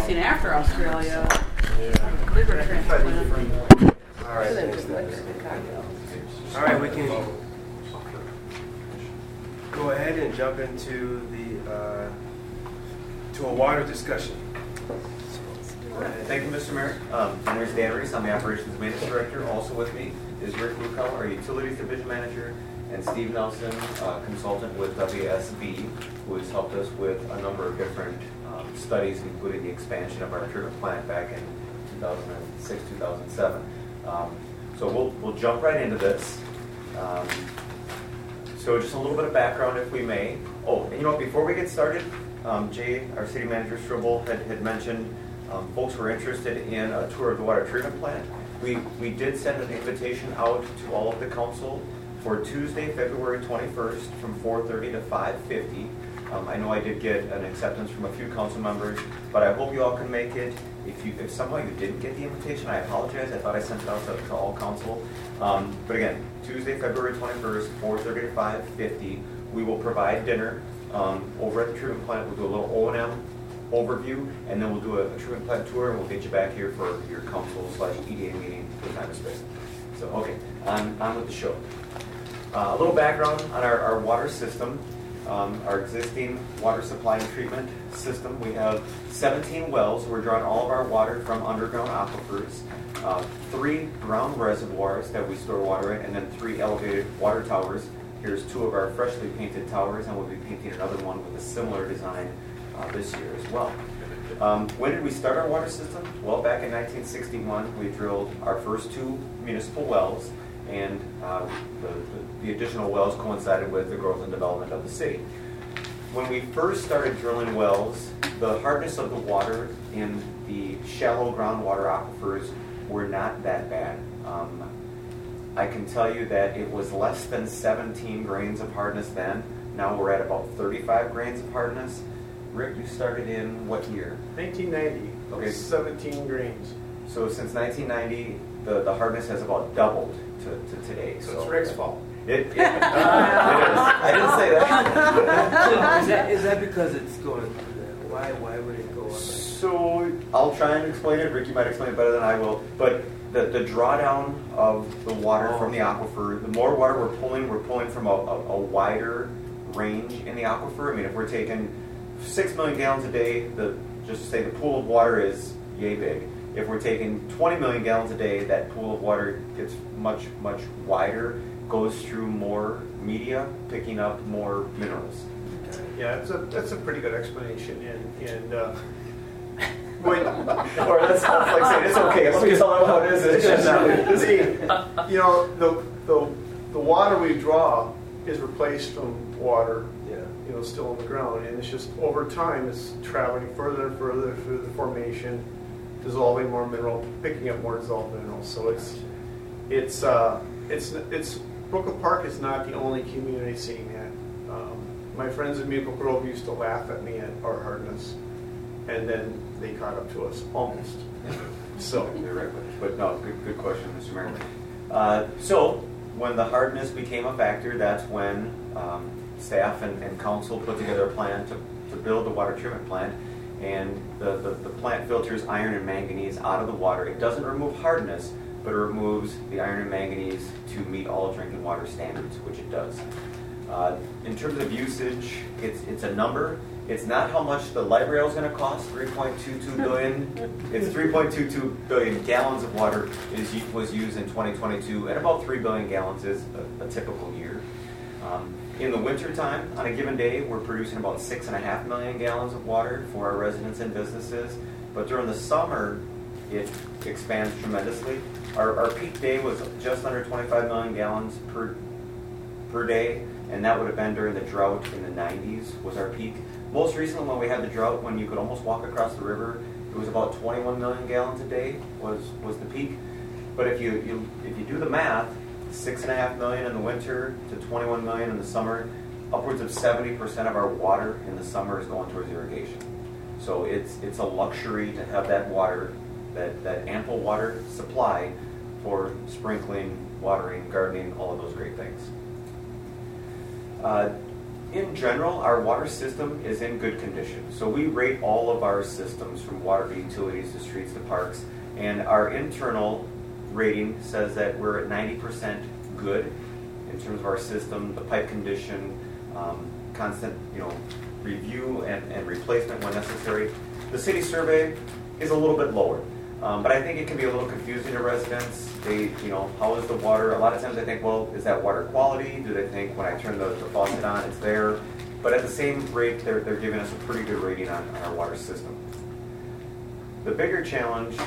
seen after Australia. Yeah. Liver transplant. All right, all right, we can go ahead and jump into the to a water discussion. Thank you, Mr. Mayor. My name is Dan Reese. I'm the Operations Maintenance Director. Also with me is Rick Lukau, our Utilities Division Manager, and Steve Nelson, consultant with WSB, who has helped us with a number of different studies, including the expansion of our treatment plant back in 2006, 2007. So we'll jump right into this. So just a little bit of background, if we may. Oh, and you know what, before we get started, Jay, our city manager, Strobel, had mentioned folks were interested in a tour of the water treatment plant. We did send an invitation out to all of the council for Tuesday, February 21st from 4:30 to 5:50. I know I did get an acceptance from a few council members, but I hope you all can make it. If somehow you didn't get the invitation, I apologize. I thought I sent it out to all council. But again, Tuesday, February 21st, 4:30 to 5:50. We will provide dinner over at the treatment plant. We'll do a little O&M overview, and then we'll do a treatment plant tour, and we'll get you back here for your council/EDA meeting for time and space. So, okay, on with the show. A little background on our water system. Our existing water supply and treatment system. We have 17 wells. We're drawing all of our water from underground aquifers, 3 ground reservoirs that we store water in, and then 3 elevated water towers. Here's 2 of our freshly painted towers, and we'll be painting another one with a similar design this year as well. When did we start our water system? Well, back in 1961, we drilled our first 2 municipal wells, and the additional wells coincided with the growth and development of the city. When we first started drilling wells, the hardness of the water in the shallow groundwater aquifers were not that bad. I can tell you that it was less than 17 grains of hardness then. Now we're at about 35 grains of hardness. Rick, you started in what year? 1990. Okay. 17 grains. So since 1990, the hardness has about doubled to today. So it's Rick's fault. It is. I didn't say that. Is that because it's going? Why would it go up? So I'll try and explain it. Rick, you might explain it better than I will. But the drawdown of the water from the aquifer, the more water we're pulling from a wider range in the aquifer. I mean, if we're taking 6 million gallons a day, just to say the pool of water is yay big. If we're taking 20 million gallons a day, that pool of water gets much, much wider, goes through more media, picking up more minerals. Yeah, that's a pretty good explanation. And or that sounds like saying it's okay. Let me tell them how it is. It's just not. you know, the water we draw is replaced from water, still in the ground, and it's just over time it's traveling further and further through the formation, dissolving more mineral, picking up more dissolved minerals. So it's Brooklyn Park is not the only community seeing that. My friends in Maple Grove used to laugh at me at our hardness, and then they caught up to us almost. So you're right, but no, good question, Mr. Mayor. So when the hardness became a factor, that's when staff and council put together a plan to build the water treatment plant. And the plant filters iron and manganese out of the water. It doesn't remove hardness, but it removes the iron and manganese to meet all drinking water standards, which it does. In terms of usage, it's a number. It's not how much the light rail is going to cost, 3.22 billion. It's 3.22 billion gallons of water was used in 2022, and about 3 billion gallons is a typical year. In the wintertime, on a given day, we're producing about 6.5 million gallons of water for our residents and businesses. But during the summer, it expands tremendously. Our peak day was just under 25 million gallons per day, and that would have been during the drought in the 90s was our peak. Most recently, when we had the drought, when you could almost walk across the river, it was about 21 million gallons a day was the peak. But if you do the math, 6.5 million in the winter to 21 million in the summer, upwards of 70% of our water in the summer is going towards irrigation. So it's a luxury to have that water, that ample water supply for sprinkling, watering, gardening, all of those great things. In general, our water system is in good condition. So we rate all of our systems from water to utilities to streets to parks, and our internal rating says that we're at 90% good in terms of our system, the pipe condition, constant review and replacement when necessary. The city survey is a little bit lower, but I think it can be a little confusing to residents. They, how is the water? A lot of times they think, well, is that water quality? Do they think when I turn the faucet on, it's there? But at the same rate, they're giving us a pretty good rating on our water system. The bigger challenge,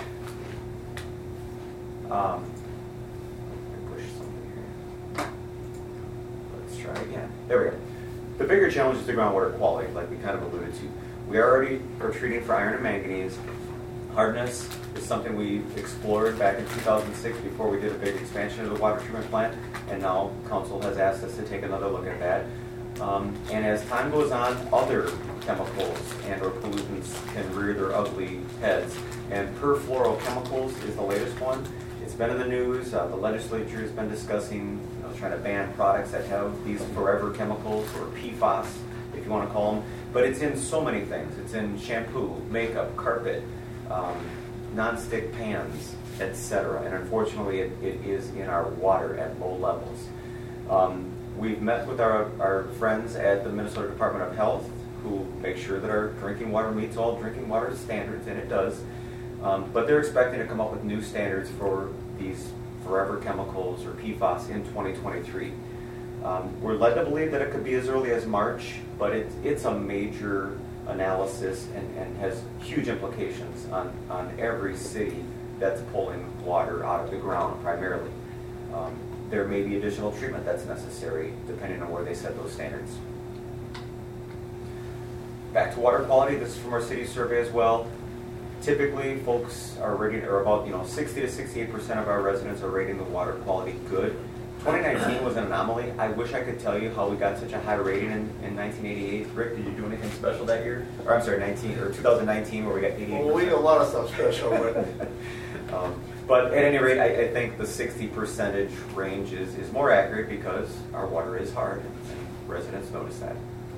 let me push something here. Let's try again. There we go. The bigger challenge is the groundwater quality, like we kind of alluded to. We already are treating for iron and manganese. Hardness is something we explored back in 2006 before we did a big expansion of the water treatment plant, and now Council has asked us to take another look at that. And as time goes on, other chemicals and or pollutants can rear their ugly heads. And perfluorochemicals is the latest one. It's been in the news. The legislature has been discussing trying to ban products that have these forever chemicals, or PFAS, if you want to call them. But it's in so many things. It's in shampoo, makeup, carpet, non-stick pans, etc. And unfortunately, it is in our water at low levels. We've met with our friends at the Minnesota Department of Health, who make sure that our drinking water meets all drinking water standards, and it does. But they're expecting to come up with new standards for these forever chemicals, or PFAS, in 2023. We're led to believe that it could be as early as March, but it's a major analysis and has huge implications on every city that's pulling water out of the ground primarily. There may be additional treatment that's necessary depending on where they set those standards. Back to water quality, this is from our city survey as well. Typically, folks are rating, or about 60 to 68% of our residents are rating the water quality good. 2019 was an anomaly. I wish I could tell you how we got such a high rating in 1988. Rick, did you do anything special that year? Or I'm sorry, 2019, where we got 88%. Well, we did a lot of stuff special, but at any rate, I think the 60% range is more accurate because our water is hard, and residents notice that.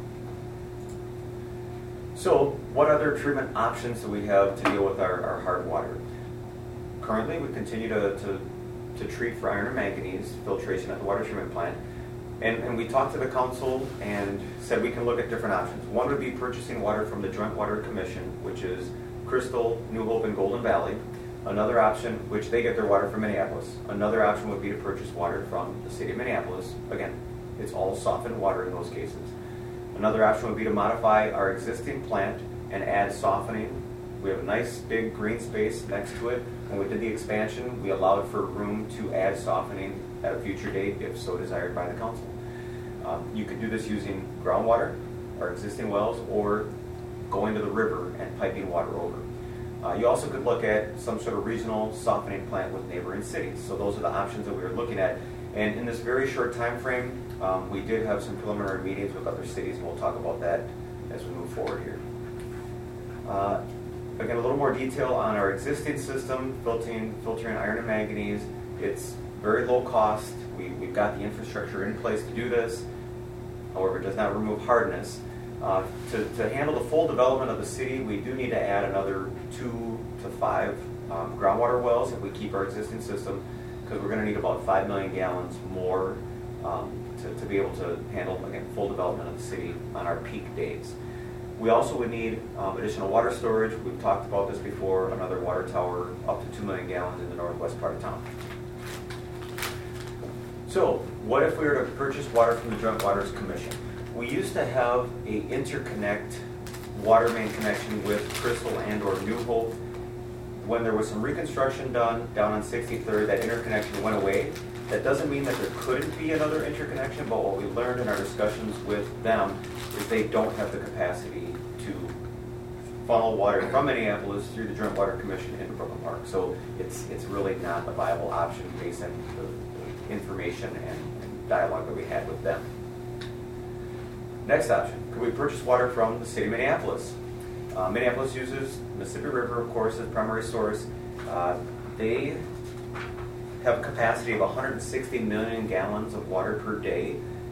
So, what other treatment options do we have to deal with our hard water? Currently, we continue to treat for iron and manganese filtration at the water treatment plant. And we talked to the council and said we can look at different options. One would be purchasing water from the Joint Water Commission, which is Crystal, New Hope, and Golden Valley. Another option, which they get their water from Minneapolis. Another option would be to purchase water from the city of Minneapolis. Again, it's all softened water in those cases. Another option would be to modify our existing plant and add softening. We have a nice big green space next to it. When we did the expansion, we allowed for room to add softening at a future date if so desired by the council. You could do this using groundwater, our existing wells, or going to the river and piping water over. You also could look at some sort of regional softening plant with neighboring cities. So those are the options that we were looking at. And in this very short time frame, we did have some preliminary meetings with other cities, and we'll talk about that as we move forward here. Again, a little more detail on our existing system, filtering iron and manganese. It's very low cost. We've got the infrastructure in place to do this. However, it does not remove hardness. To handle the full development of the city, we do need to add another 2 to 5 groundwater wells if we keep our existing system, because we're going to need about 5 million gallons more to be able to handle, again, full development of the city on our peak days. We also would need additional water storage. We've talked about this before, another water tower up to 2 million gallons in the northwest part of town. So, what if we were to purchase water from the Joint Waters Commission? We used to have a interconnect water main connection with Crystal and or New Hope. When there was some reconstruction done down on 63rd, that interconnection went away. That doesn't mean that there couldn't be another interconnection, but what we learned in our discussions with them is they don't have the capacity to funnel water from Minneapolis through the Joint Water Commission into Brooklyn Park. So it's really not a viable option based on the information and dialogue that we had with them. Next option, could we purchase water from the city of Minneapolis? Minneapolis uses Mississippi River, of course, as primary source. They have a capacity of 160 million gallons of water per day,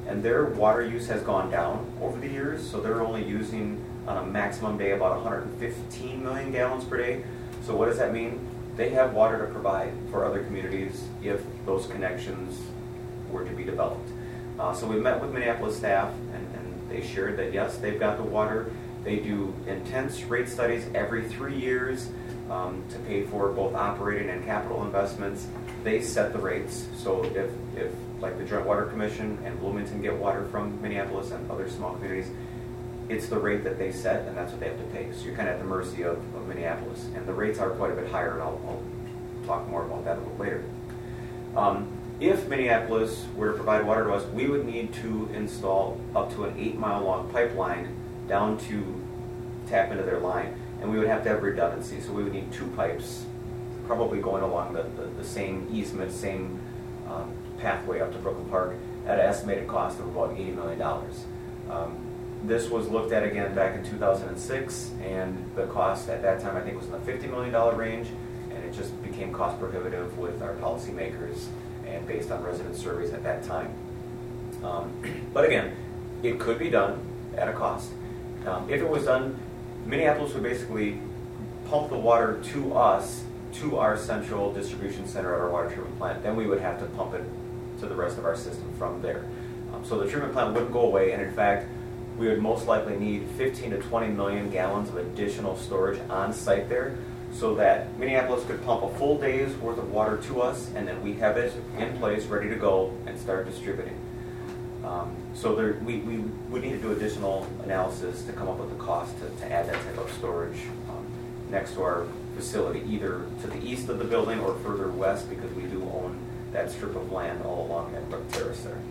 and their water use has gone down over the years, so they're only using on a maximum day about 115 million gallons per day. So what does that mean? They have water to provide for other communities if those connections were to be developed. So we met with Minneapolis staff, and they shared that yes, they've got the water. They do intense rate studies every 3 years to pay for both operating and capital investments. They set the rates, so if like the Joint Water Commission and Bloomington get water from Minneapolis and other small communities, it's the rate that they set, and that's what they have to pay. So you're kind of at the mercy of Minneapolis. And the rates are quite a bit higher, and I'll talk more about that a little later. If Minneapolis were to provide water to us, we would need to install up to an 8-mile long pipeline down to tap into their line. And we would have to have redundancy. So we would need 2 pipes, probably going along the same easement, same pathway up to Brooklyn Park at an estimated cost of about $80 million. This was looked at again back in 2006, and the cost at that time I think was in the $50 million range, and it just became cost prohibitive with our policymakers and based on resident surveys at that time. But again, it could be done at a cost. If it was done, Minneapolis would basically pump the water to us, to our central distribution center at our water treatment plant. Then we would have to pump it to the rest of our system from there. So the treatment plant wouldn't go away, and in fact, we would most likely need 15 to 20 million gallons of additional storage on site there, so that Minneapolis could pump a full day's worth of water to us, and then we have it in place, ready to go, and start distributing. So we would need to do additional analysis to come up with the cost to add that type of storage next to our facility, either to the east of the building or further west, because we do own that strip of land all along that Brook Terrace there.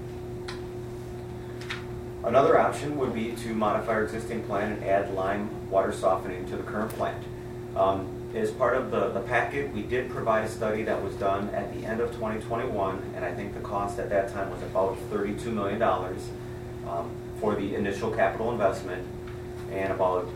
Another option would be to modify our existing plant and add lime water softening to the current plant. As part of the packet, we did provide a study that was done at the end of 2021, and I think the cost at that time was about $32 million for the initial capital investment, and about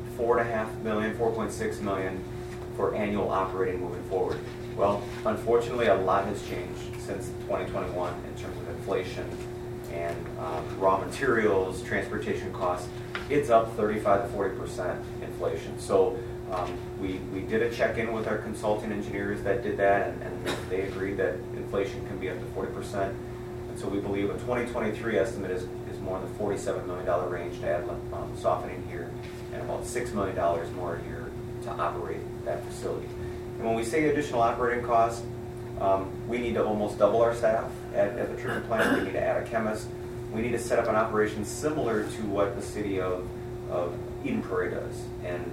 $4.6 million for annual operating moving forward. Well, unfortunately, a lot has changed since 2021 in terms of inflation and raw materials, transportation costs. It's up 35 to 40% inflation. So we did a check-in with our consulting engineers that did that, and they agreed that inflation can be up to 40%. And so we believe a 2023 estimate is more in the $47 million range to add softening here, and about $6 million more a year to operate that facility. And when we say additional operating costs, we need to almost double our staff at the treatment plant. We need to add a chemist. We need to set up an operation similar to what the city of Eden Prairie does. And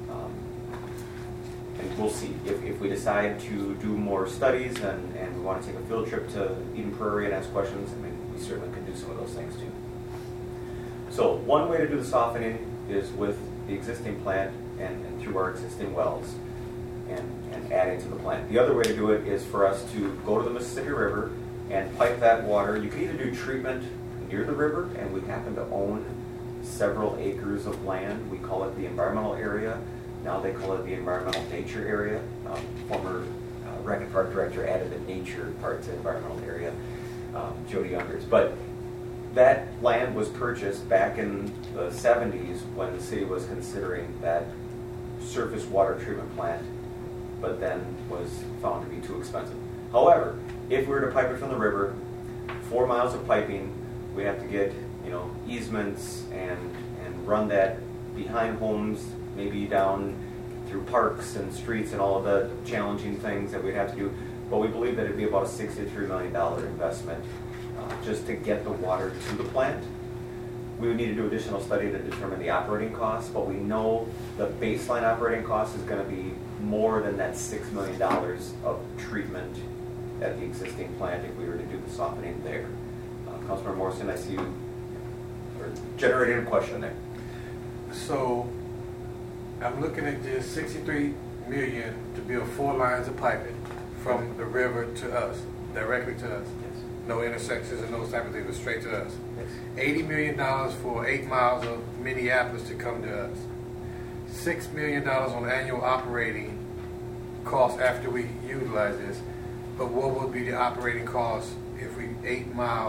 we'll see. If we decide to do more studies and we want to take a field trip to Eden Prairie and ask questions, I mean, we certainly could do some of those things too. So one way to do the softening is with the existing plant and through our existing wells and adding to the plant. The other way to do it is for us to go to the Mississippi River and pipe that water. You can either do treatment near the river, and we happen to own several acres of land. We call it the environmental area. Now they call it the environmental nature area. Former Rec and Park director added the nature part to environmental area, Jody Youngers. But that land was purchased back in the 70s when the city was considering that surface water treatment plant, but then was found to be too expensive. However, if we were to pipe it from the river, 4 miles of piping, we have to get easements and run that behind homes, maybe down through parks and streets and all of the challenging things that we'd have to do. But we believe that it'd be about a $63 million investment just to get the water to the plant. We would need to do additional study to determine the operating costs, but we know the baseline operating cost is going to be more than that $6 million of treatment at the existing plant if we were to do the softening there. Councilmember Morrison, I see you are generating a question there. So I'm looking at this $63 million to build 4 lines of piping from the river to us, directly to us. Yes. No intersections and those type of things, but straight to us. Yes. $80 million for 8 miles of Minneapolis to come to us. $6 million on annual operating costs after we utilize this. But what would be the operating cost if we 8 miles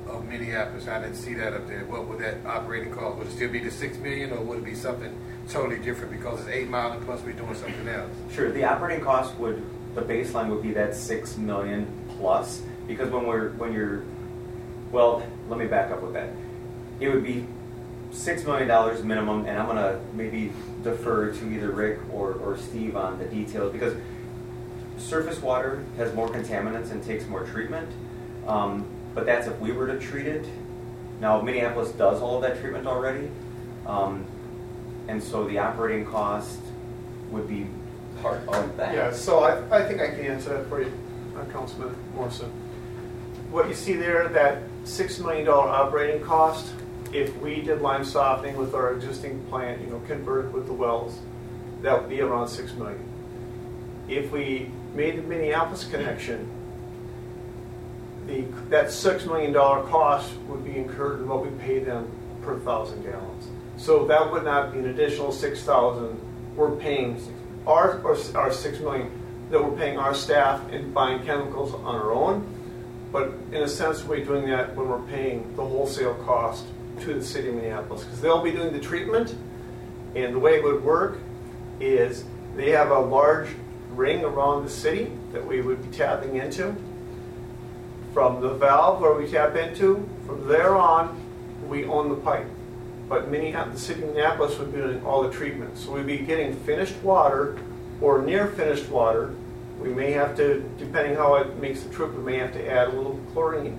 of Minneapolis. I didn't see that up there. What would that operating cost? Would it still be the $6 million, or would it be something totally different because it's 8 Mile and plus we're doing something else? Sure. The operating cost the baseline would be that $6 million plus, because well, let me back up with that. It would be $6 million minimum, and I'm going to maybe defer to either Rick or Steve on the details, because surface water has more contaminants and takes more treatment, but that's if we were to treat it. Now, Minneapolis does all of that treatment already, and so the operating cost would be part of that. Yeah, so I think I can answer that for you, Councilman Morrison. What you see there, that $6 million operating cost, if we did lime softening with our existing plant, converted with the wells, that would be around $6 million. If we made the Minneapolis connection, that $6 million cost would be incurred in what we pay them per 1,000 gallons. So that would not be an additional $6,000. We're paying our $6 million that we're paying our staff and buying chemicals on our own. But in a sense, we're doing that when we're paying the wholesale cost to the city of Minneapolis, because they'll be doing the treatment. And the way it would work is they have a large ring around the city that we would be tapping into. From the valve where we tap into, from there on, we own the pipe. But the city of Minneapolis would be doing all the treatment. So we'd be getting finished water or near finished water. We may have to, depending how it makes the trip, we may have to add a little chlorine.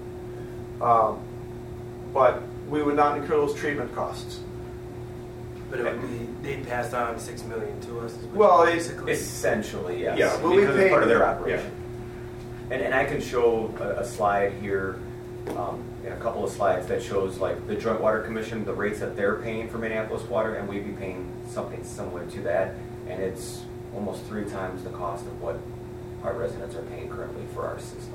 But we would not incur those treatment costs. But it would be, they'd pass on $6 million to us. Well, basically. Essentially, yes. Yeah, well, because it's part of their operation. Yeah. And I can show a slide here, and a couple of slides that shows like the Joint Water Commission, the rates that they're paying for Minneapolis water, and we'd be paying something similar to that, and it's almost 3 times the cost of what our residents are paying currently for our system.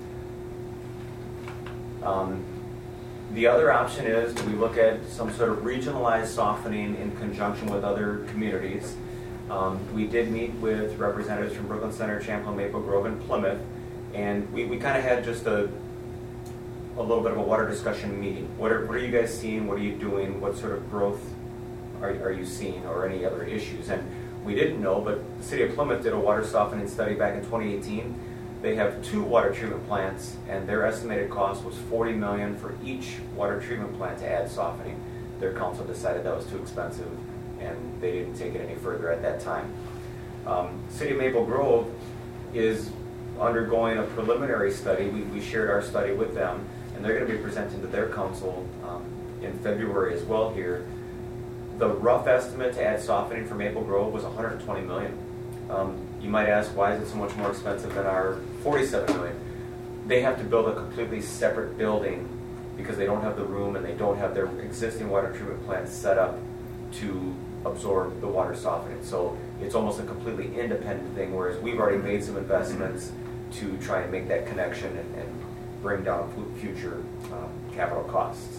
The other option is we look at some sort of regionalized softening in conjunction with other communities. We did meet with representatives from Brooklyn Center, Champlin, Maple Grove, and Plymouth, and we kind of had just a little bit of a water discussion meeting. What are you guys seeing? What are you doing? What sort of growth are you seeing, or any other issues? And we didn't know, but the city of Plymouth did a water softening study back in 2018. They have 2 water treatment plants, and their estimated cost was $40 million for each water treatment plant to add softening. Their council decided that was too expensive, and they didn't take it any further at that time. City of Maple Grove is undergoing a preliminary study. We shared our study with them, and they're going to be presenting to their council in February as well here. The rough estimate to add softening for Maple Grove was $120 million. You might ask, why is it so much more expensive than our $47 million? They have to build a completely separate building because they don't have the room and they don't have their existing water treatment plant set up to absorb the water softening. So it's almost a completely independent thing, whereas we've already made some investments to try and make that connection and bring down future capital costs.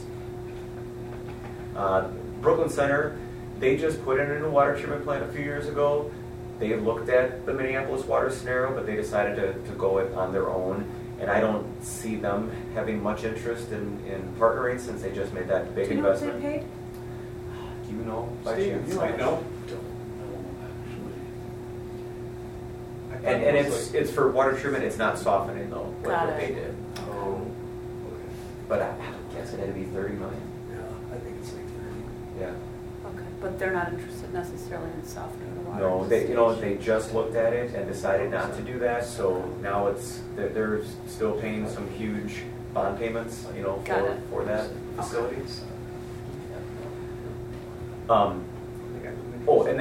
Brooklyn Center, they just put in a water treatment plant a few years ago. They looked at the Minneapolis water scenario, but they decided to go it on their own. And I don't see them having much interest in partnering since they just made that big investment. Do you know what they paid? Do you know? By Steve, chance? you might know. And it's for water treatment. It's not softening though. What they did. Oh, But I guess it had to be $30 million. Yeah, I think it's like 30. Yeah. Okay, but they're not interested necessarily in softening the water. No, they just looked at it and decided not to do that. So now they're still paying some huge bond payments, for that facility. And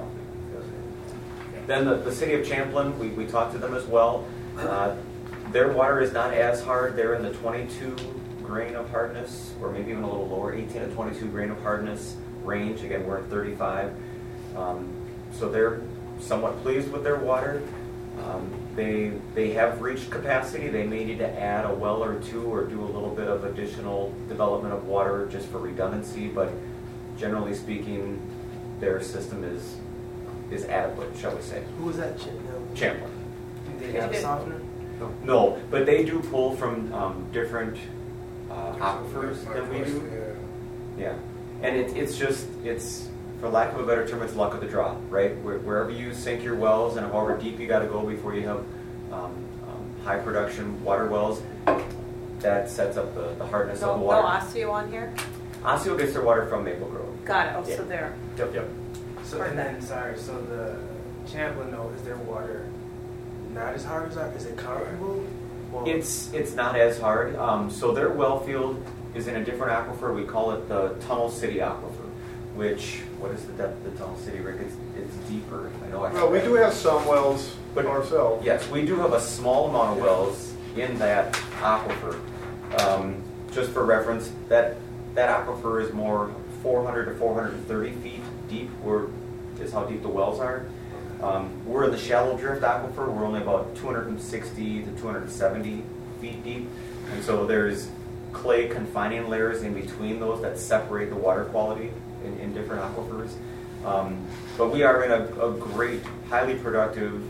then the city of Champlin, we talked to them as well. Their water is not as hard. They're in the 22 grain of hardness, or maybe even a little lower, 18 to 22 grain of hardness range. Again, we're at 35. So they're somewhat pleased with their water. They have reached capacity. They may need to add a well or 2 or do a little bit of additional development of water just for redundancy, but generally speaking, their system is adequate, shall we say. Who was that? Champlin. Do they have a softener? No, but they do pull from different aquifers than we do. Yeah, and it's just, for lack of a better term, it's luck of the draw, right? Wherever you sink your wells and however deep you got to go before you have high production water wells, that sets up the hardness of the water. No Osseo on here? Osseo gets their water from Maple Grove. Got it, oh, Yeah. so there. Yep. So, and then, sorry, so the Champlin, though, is their water not as hard as ours? Is it comparable? Well, It's not as hard. So their well field is in a different aquifer. We call it the Tunnel City Aquifer, which, what is the depth of the Tunnel City, Rick? It's deeper. I know. Well, we do have some wells ourselves. Yes, we do have a small amount of wells in that aquifer. Just for reference, that aquifer is more 400 to 430 feet deep, is how deep the wells are. We're in the shallow drift aquifer. We're only about 260 to 270 feet deep. And so there's clay confining layers in between those that separate the water quality in different aquifers. But we are in a great, highly productive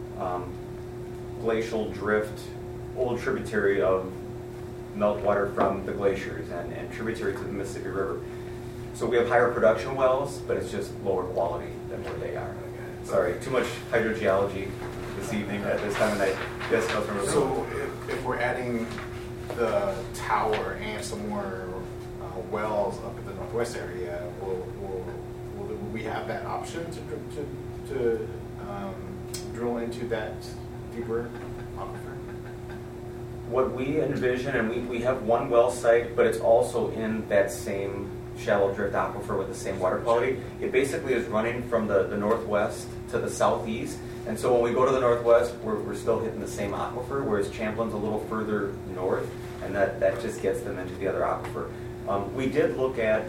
glacial drift, old tributary of meltwater from the glaciers and tributary to the Mississippi River. So we have higher production wells, but it's just lower quality than where they are. Sorry, too much hydrogeology this evening at this time of night. Yes, Councilmember. So if we're adding the tower and some more wells up in the northwest area, will we have that option to drill into that deeper aquifer? What we envision, and we have one well site, but it's also in that same shallow drift aquifer with the same water quality. It basically is running from the northwest to the southeast. And so when we go to the northwest, we're still hitting the same aquifer, whereas Champlin's a little further north, and that just gets them into the other aquifer. We did look at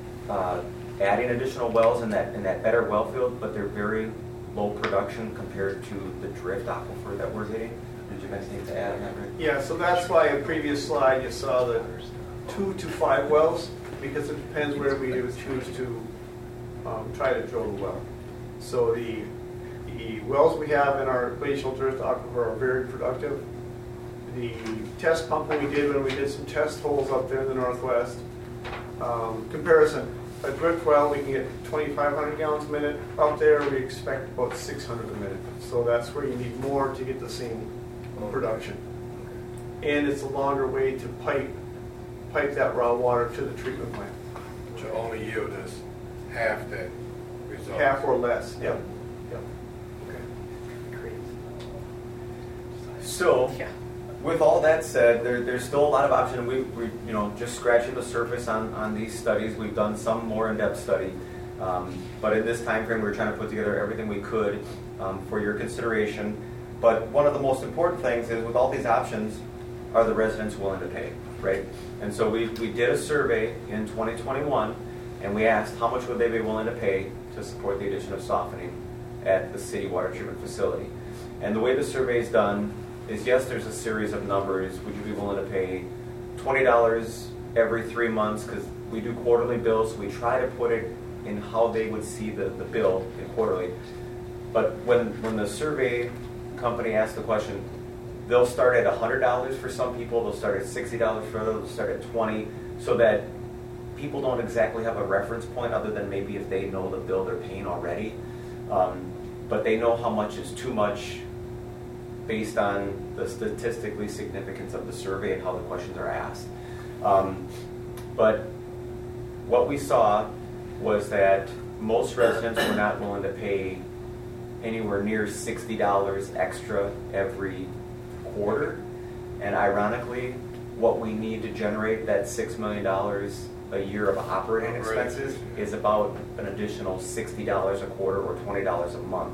adding additional wells in that better well field, but they're very low production compared to the drift aquifer that we're hitting. Did you guys need to add on that, Rick? Yeah, so that's why in the previous slide you saw the 2 to 5 wells, because it depends where we would choose to try to drill the well. So the wells we have in our glacial drift aquifer are very productive. The test pumping we did when we did some test holes up there in the northwest, comparison, a drift well we can get 2,500 gallons a minute. Up there we expect about 600 a minute. So that's where you need more to get the same production. And it's a longer way to pipe that raw water to the treatment plant. Which will only yield us half that result. Half or less, yeah. So, Yeah. with all that said, there's still a lot of options. We just scratching the surface on these studies. We've done some more in-depth study, but in this time frame, we're trying to put together everything we could for your consideration. But one of the most important things is, with all these options, are the residents willing to pay, right? And so we did a survey in 2021, and we asked how much would they be willing to pay to support the addition of softening at the city water treatment facility. And the way the survey is done is, yes, there's a series of numbers. Would you be willing to pay $20 every 3 months? Because we do quarterly bills, so we try to put it in how they would see the bill in quarterly. But when the survey company asks the question, they'll start at $100 for some people, they'll start at $60 for others, they'll start at $20, so that people don't exactly have a reference point other than maybe if they know the bill they're paying already. But they know how much is too much based on the statistically significance of the survey and how the questions are asked. But what we saw was that most residents were not willing to pay anywhere near $60 extra every quarter. And ironically, what we need to generate that $6 million a year of operating expenses is about an additional $60 a quarter or $20 a month.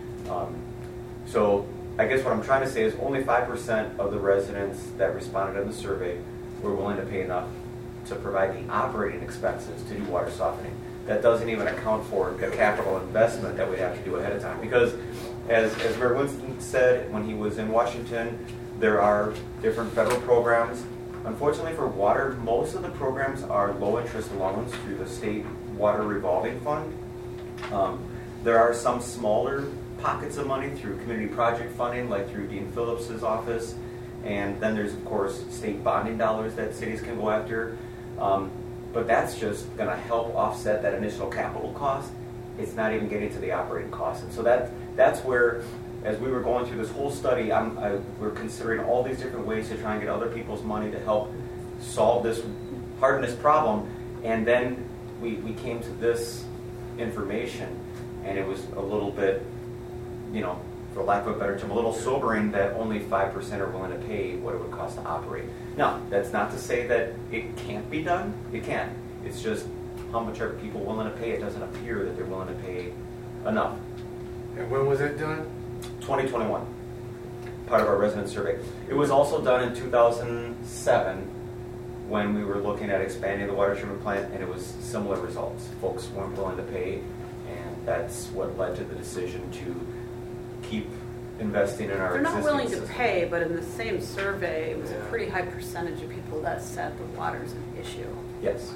So I guess what I'm trying to say is only 5% of the residents that responded in the survey were willing to pay enough to provide the operating expenses to do water softening. That doesn't even account for the capital investment that we have to do ahead of time. Because as Mayor Winston said when he was in Washington, there are different federal programs. Unfortunately for water, most of the programs are low interest loans through the state water revolving fund. There are some smaller pockets of money through community project funding, like through Dean Phillips's office, And then there's, of course, state bonding dollars that cities can go after. But that's just going to help offset that initial capital cost. It's not even getting to the operating costs. And so that's where, as we were going through this whole study, we're considering all these different ways to try and get other people's money to help solve this hardness problem. And then we came to this information, and it was a little bit, for lack of a better term, a little sobering that only 5% are willing to pay what it would cost to operate. Now, that's not to say that it can't be done. It can. It's just how much are people willing to pay? It doesn't appear that they're willing to pay enough. And when was it done? 2021, part of our resident survey. It was also done in 2007 when we were looking at expanding the water treatment plant, and it was similar results. Folks weren't willing to pay, and that's what led to the decision to keep investing in our They're not existing willing to system. pay, but in the same survey, it was a pretty high percentage of people that said the water's an issue. Yes.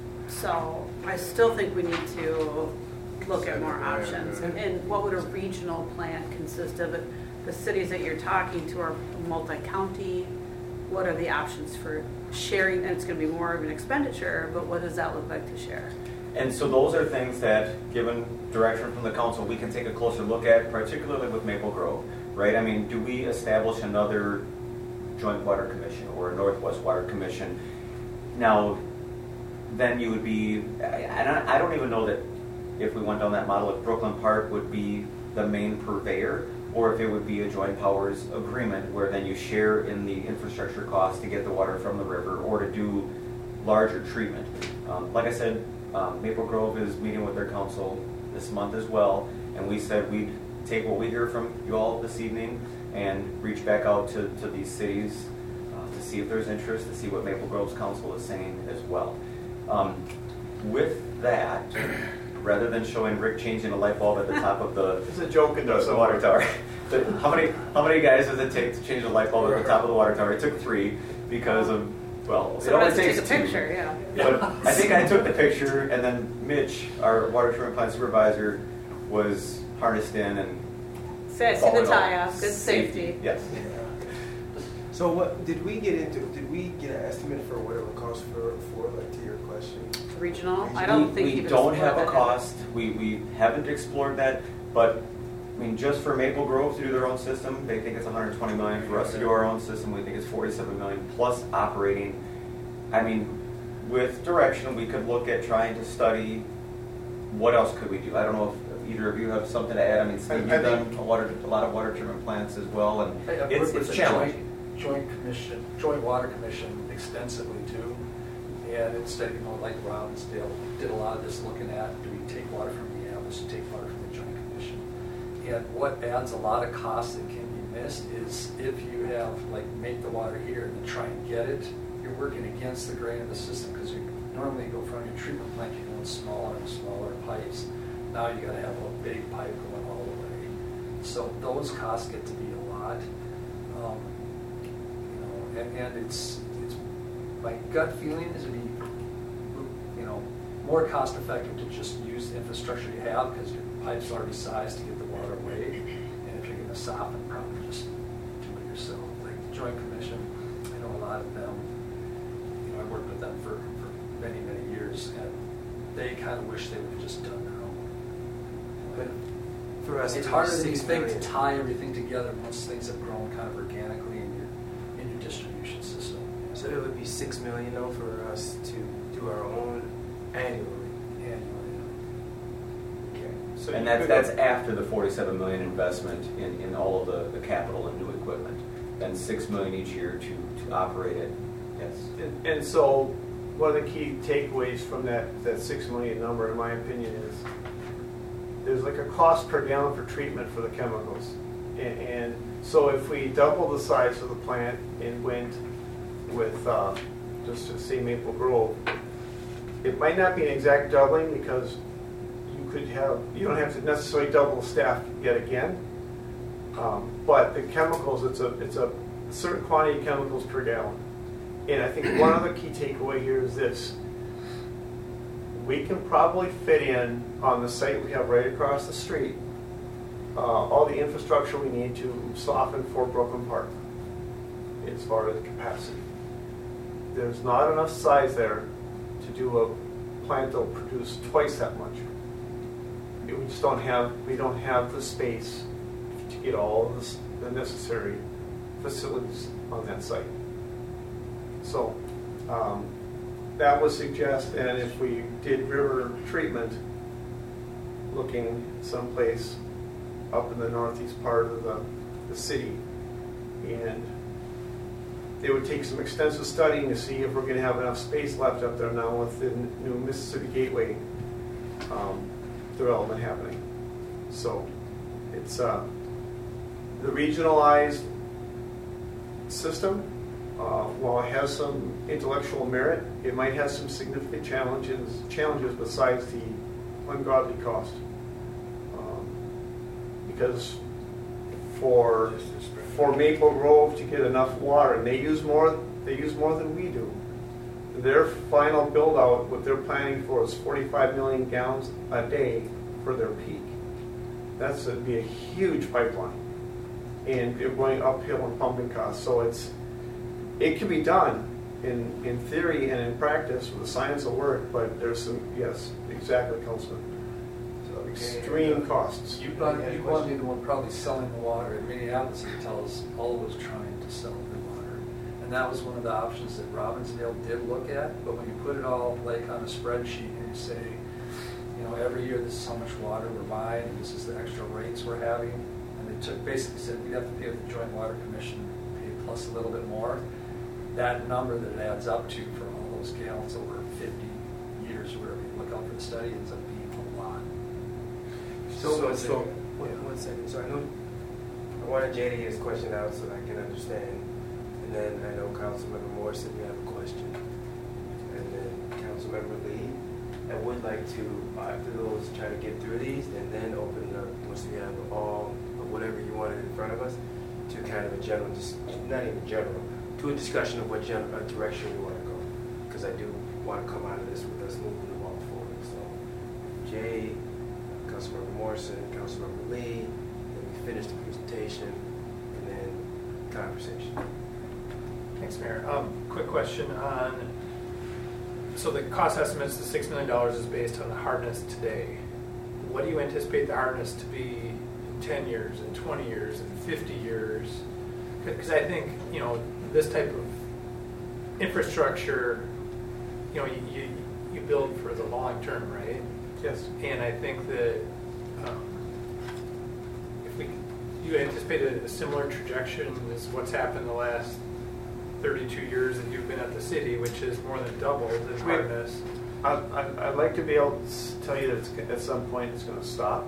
So I still think we need to look at more options. And what would a regional plan consist of? The cities that you're talking to are multi-county. What are the options for sharing? And it's going to be more of an expenditure, but what does that look like to share? And so those are things that, given direction from the council, we can take a closer look at, particularly with Maple Grove, right? I mean, do we establish another joint water commission or a Northwest Water Commission? Now, then you would be, and I don't even know that if we went down that model, if Brooklyn Park would be the main purveyor, or if it would be a joint powers agreement where then you share in the infrastructure costs to get the water from the river or to do larger treatment. Like I said, Maple Grove is meeting with their council this month as well, and we said we'd take what we hear from you all this evening and reach back out to these cities to see if there's interest, to see what Maple Grove's council is saying as well. With that, rather than showing Rick changing a light bulb at the top of the It's a joke in the water tower. How many guys does it take to change a light bulb at the top of the water tower? It took 3 because of, well, it only takes take a 2. picture, yeah. But I think I took the picture, and then Mitch, our water treatment plant supervisor, was harnessed in and See the tie-off, good safety. Yes. So what did we get into? Did we get an estimate for what it would cost for like to your question? Regional? I don't think we even don't have a explored that. cost. We haven't explored that, but I mean, just for Maple Grove to do their own system, they think it's 120 million. For us to do our own system, we think it's 47 million plus operating. I mean, with direction, we could look at trying to study what else could we do. I don't know if either of you have something to add. I mean, Steve, you've done a lot of water treatment plants as well, and it's a challenge. Joint water commission extensively too. And instead, like Robbinsdale did a lot of this looking at, do we take water from the Ambas, do we take water from the Joint Commission? And what adds a lot of costs that can be missed is if you have, like, make the water here and then try and get it, you're working against the grain of the system because you normally go from your treatment plant, you're doing smaller and smaller pipes. Now you got to have a big pipe going all the way. So those costs get to be a lot. And it's my gut feeling is it'd be, more cost effective to just use the infrastructure you have because your pipe's already sized to get the water away. And if you're going to soften, probably just do it yourself. Like the Joint Commission, I know a lot of them. I worked with them for many, many years, and they kind of wish they would have just done their own. But for us, it's harder than you think to tie everything together once things have grown kind of organically in your distribution system. So it would be $6 million though for us to do our own annually. Okay. So And you that's could- after the 47 million investment in all of the capital and new equipment. Then 6 million each year to operate it. Yes. And so one of the key takeaways from that 6 million number, in my opinion, is there's like a cost per gallon for treatment for the chemicals. And so if we double the size of the plant and went with, just to say Maple Grove, it might not be an exact doubling because you don't have to necessarily double the staff yet again. But the chemicals, it's a certain quantity of chemicals per gallon. And I think one other key takeaway here is this. We can probably fit in on the site we have right across the street all the infrastructure we need to soften for Brooklyn Park. as far as capacity. There's not enough size there to do a plant that'll produce twice that much. We just don't have the space to get all of the necessary facilities on that site. So that would suggest, and if we did river treatment, looking someplace up in the northeast part of the city, and they would take some extensive studying to see if we're going to have enough space left up there now with the new Mississippi Gateway development happening. So it's the regionalized system. While it has some intellectual merit, it might have some significant challenges besides the ungodly cost. Because for Maple Grove to get enough water, and they use more than we do. Their final build out, what they're planning for, is 45 million gallons a day for their peak. That's would be a huge pipeline, and they're going uphill in pumping costs. So it can be done in theory and in practice with the science will work, but there's some, yes, exactly, Councilman. So extreme costs. You want to be the one probably selling the water. In Minneapolis, you tell us always trying to sell the water. And that was one of the options that Robbinsdale did look at. But when you put it all like on a spreadsheet and you say, you know, every year this is how much water we're buying and this is the extra rates we're having. And they basically said we'd have to pay with the Joint Water Commission, pay plus a little bit more. That number that it adds up to for all those gallons over 50 years, wherever you look out for the study, ends up being a lot. One second. So I wanted Jay to get his question out so that I can understand. And then I know Councilmember Morrison, you have a question. And then Councilmember Lee. I would like to, after those, try to get through these and then open it up once we have all of whatever you wanted in front of us to kind of a general, not even general, to a discussion of what direction we want to go. Because I do want to come out of this with us moving the ball forward. So, Jay, Councilmember Morrison, Councilmember Lee, then we finish the presentation, and then conversation. Thanks, Mayor. Quick question on, so the cost estimates, the $6 million is based on the hardness today. What do you anticipate the hardness to be in 10 years, in 20 years, in 50 years? Because I think, you know, this type of infrastructure, you know, you build for the long term, right? Yes. And I think that you anticipate a similar trajectory as what's happened the last 32 years that you've been at the city, which is more than doubled in hardness. I'd like to be able to tell you that at some point it's going to stop,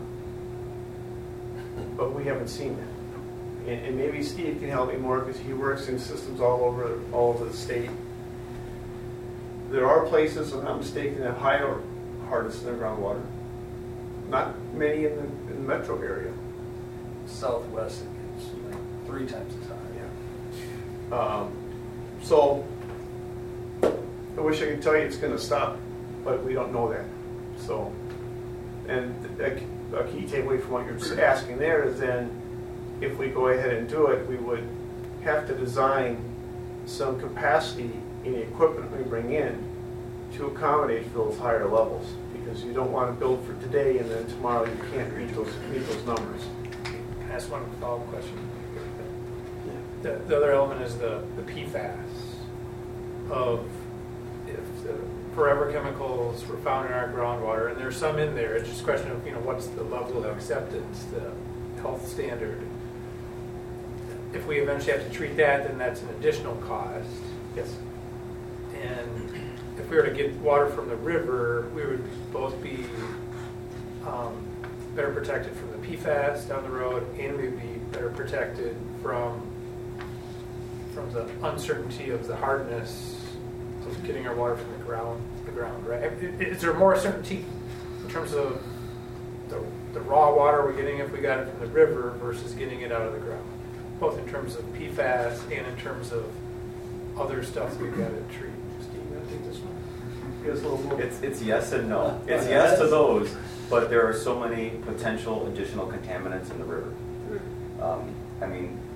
but we haven't seen that. And maybe Steve can help me more because he works in systems all over the state. There are places, if I'm not mistaken, that have higher hardness in their groundwater. Not many in the metro area. Southwest, it's like 3 times as high. Yeah. So I wish I could tell you it's going to stop, but we don't know that. So, and a key takeaway from what you're asking there is then, if we go ahead and do it, we would have to design some capacity in the equipment we bring in to accommodate for those higher levels, because you don't want to build for today and then tomorrow you can't meet those numbers. Can I ask one follow-up question? The other element is the PFAS of if the forever chemicals were found in our groundwater, and there's some in there. It's just a question of, you know, what's the level of acceptance, the health standard. If we eventually have to treat that, then that's an additional cost. Yes. And if we were to get water from the river, we would both be better protected from the PFAS down the road, and we'd be better protected from the uncertainty of the hardness of getting our water from the ground, right? Is there more certainty in terms of the raw water we're getting if we got it from the river versus getting it out of the ground? Both in terms of PFAS and in terms of other stuff we've got to treat. Steve, you want to take this one? It's yes and no. It's yes to those, but there are so many potential additional contaminants in the river. I mean,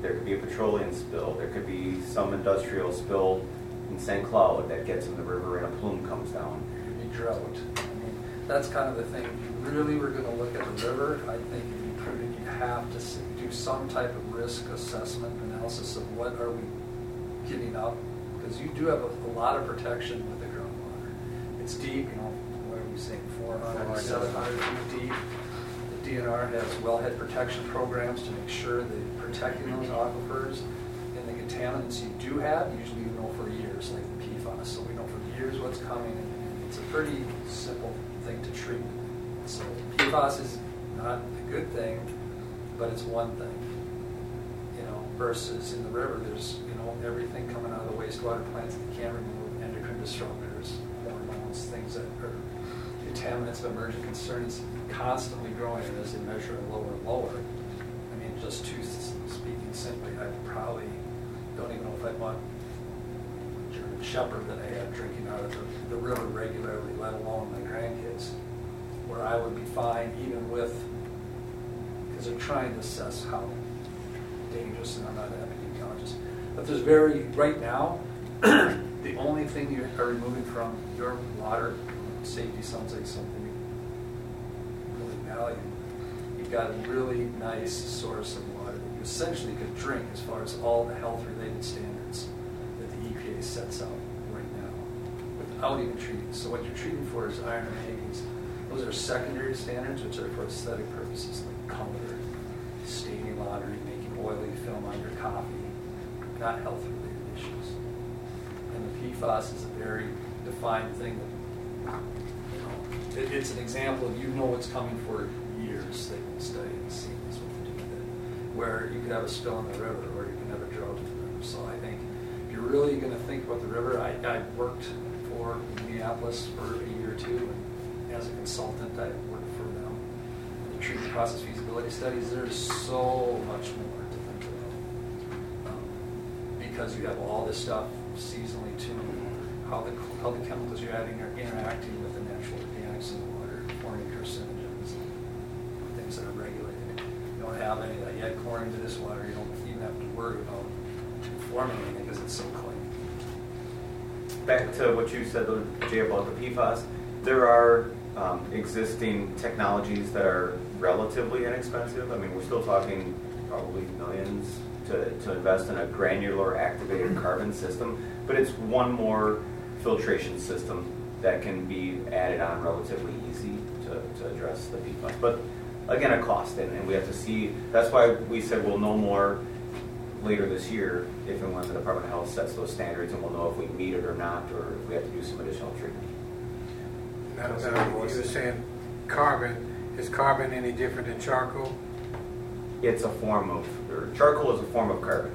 There could be a petroleum spill. There could be some industrial spill in St. Cloud that gets in the river and a plume comes down. There could be drought. I mean, that's kind of the thing. If you really were going to look at the river, I think it'd be prudent. You have to do some type of risk assessment analysis of what are we giving up, because you do have a lot of protection with the groundwater. It's deep, what are we saying, 400, 700 feet deep. The DNR has wellhead protection programs to make sure they're protecting those aquifers. And the contaminants you do have, usually you know for years, like the PFAS. So we know for years what's coming, and it's a pretty simple thing to treat. So PFAS is not a good thing, but it's one thing. Versus in the river, there's everything coming out of the wastewater plants that can't remove, endocrine disruptors, hormones, things that are contaminants of emerging concern. It's constantly growing as they measure it lower and lower. I mean, just speaking simply, I probably don't even know if I'd want a German Shepherd that I have drinking out of the river regularly, let alone my grandkids, where I would be fine even with, because they're trying to assess how dangerous, and I'm not an epidemiologist. But there's right now, the only thing you are removing from your water, safety sounds like something you really value. You've got a really nice source of water that you essentially could drink as far as all the health-related standards that the EPA sets out right now, without even treating. So what you're treating for is iron and manganese. Those are secondary standards, which are for aesthetic purposes, like color, staining lottery, making oily film on your coffee, not health-related issues. And the PFAS is a very defined thing that, it's an example of what's coming for years. They've been studying and seeing this, what to do with it, where you could have a spill in the river, or you can have a drought in the river. So I think if you're really going to think about the river, I worked for Minneapolis for a year or two, and as a consultant, I worked for them. The treatment process feasibility studies, there's so much more to think about. Because you have all this stuff seasonally tuned, how the chemicals you're adding are interacting with the natural organics in the water, forming carcinogens, things that are regulated. You don't have any of that. You add chlorine to this water, you don't even have to worry about forming anything because it's so clean. Back to what you said, Jay, about the PFAS, there are existing technologies that are relatively inexpensive. I mean, we're still talking probably millions to invest in a granular activated carbon system, but it's one more filtration system that can be added on relatively easy to address the PFAS. But again, a cost, and we have to see. That's why we said we'll know more later this year if and when the Department of Health sets those standards, and we'll know if we meet it or not, or if we have to do some additional treatment. Now, you were saying carbon. Is carbon any different than charcoal? It's a form of, or charcoal is a form of carbon.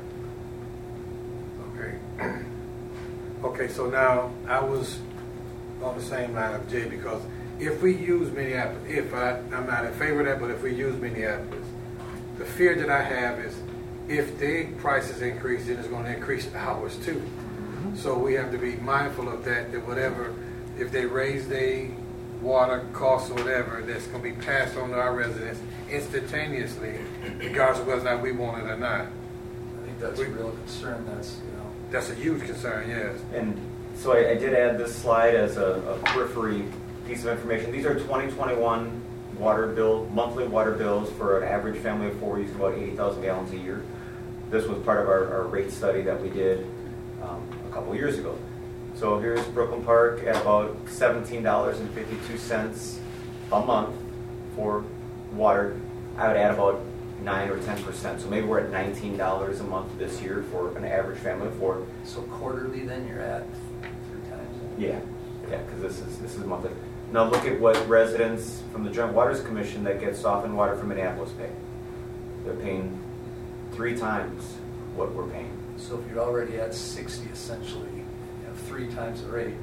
Okay. Okay, so now I was on the same line of Jay, because if we use Minneapolis, I'm not in favor of that, but if we use Minneapolis, the fear that I have is if the prices increase, then it's going to increase ours too. Mm-hmm. So we have to be mindful of that whatever, if they raise the water costs or whatever, that's going to be passed on to our residents instantaneously, regardless of whether or not we want it or not. I think that's a real concern. That's a huge concern, yes. And so I did add this slide as a periphery piece of information. These are 2021 monthly water bills for an average family of four using about 80,000 gallons a year. This was part of our rate study that we did a couple years ago. So here's Brooklyn Park at about $17.52 a month for water. I would add about 9 or 10%. So maybe we're at $19 a month this year for an average family of four. So quarterly, then you're at 3 times. Yeah, because this is monthly. Now look at what residents from the Joint Waters Commission that get softened water from Minneapolis pay. They're paying 3 times what we're paying. So if you're already at 60, essentially, you have 3 times the rate.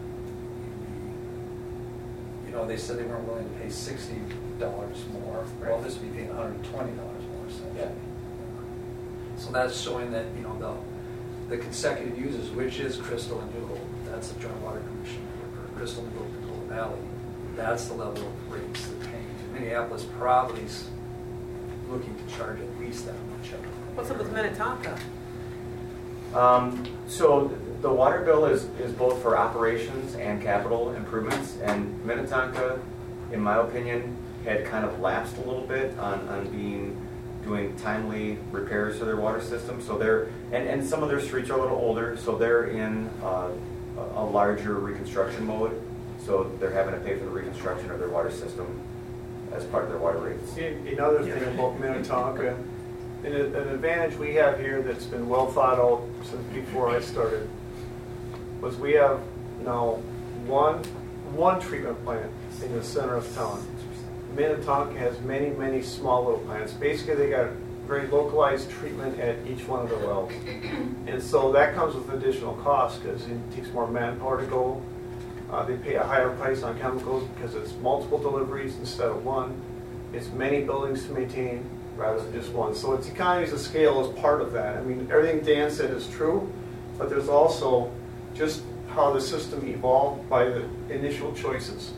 They said they weren't willing to pay $60 more. Right. Well, this would be paying $120 more, essentially. Yeah. So that's showing that the consecutive uses, which is Crystal and New Hope, that's the Joint Water Commission, or Crystal, New Hope, and Golden Valley. That's the level of rates they're paying. Minneapolis probably is looking to charge at least that much. What's up with Minnetonka? So the water bill is both for operations and capital improvements, and Minnetonka, in my opinion, had kind of lapsed a little bit on doing timely repairs to their water system. So and some of their streets are a little older, so they're in a larger reconstruction mode. So they're having to pay for the reconstruction of their water system as part of their water rates. Another thing about Minnetonka, an advantage we have here that's been well thought out since before I started, was we have now one treatment plant in the center of town. Minnetonka has many small little plants. Basically, they got very localized treatment at each one of the wells. And so that comes with additional costs because it takes more manpower to go. They pay a higher price on chemicals because it's multiple deliveries instead of one. It's many buildings to maintain rather than just one. So it's economies of scale as part of that. I mean, everything Dan said is true, but there's also just how the system evolved by the initial choices.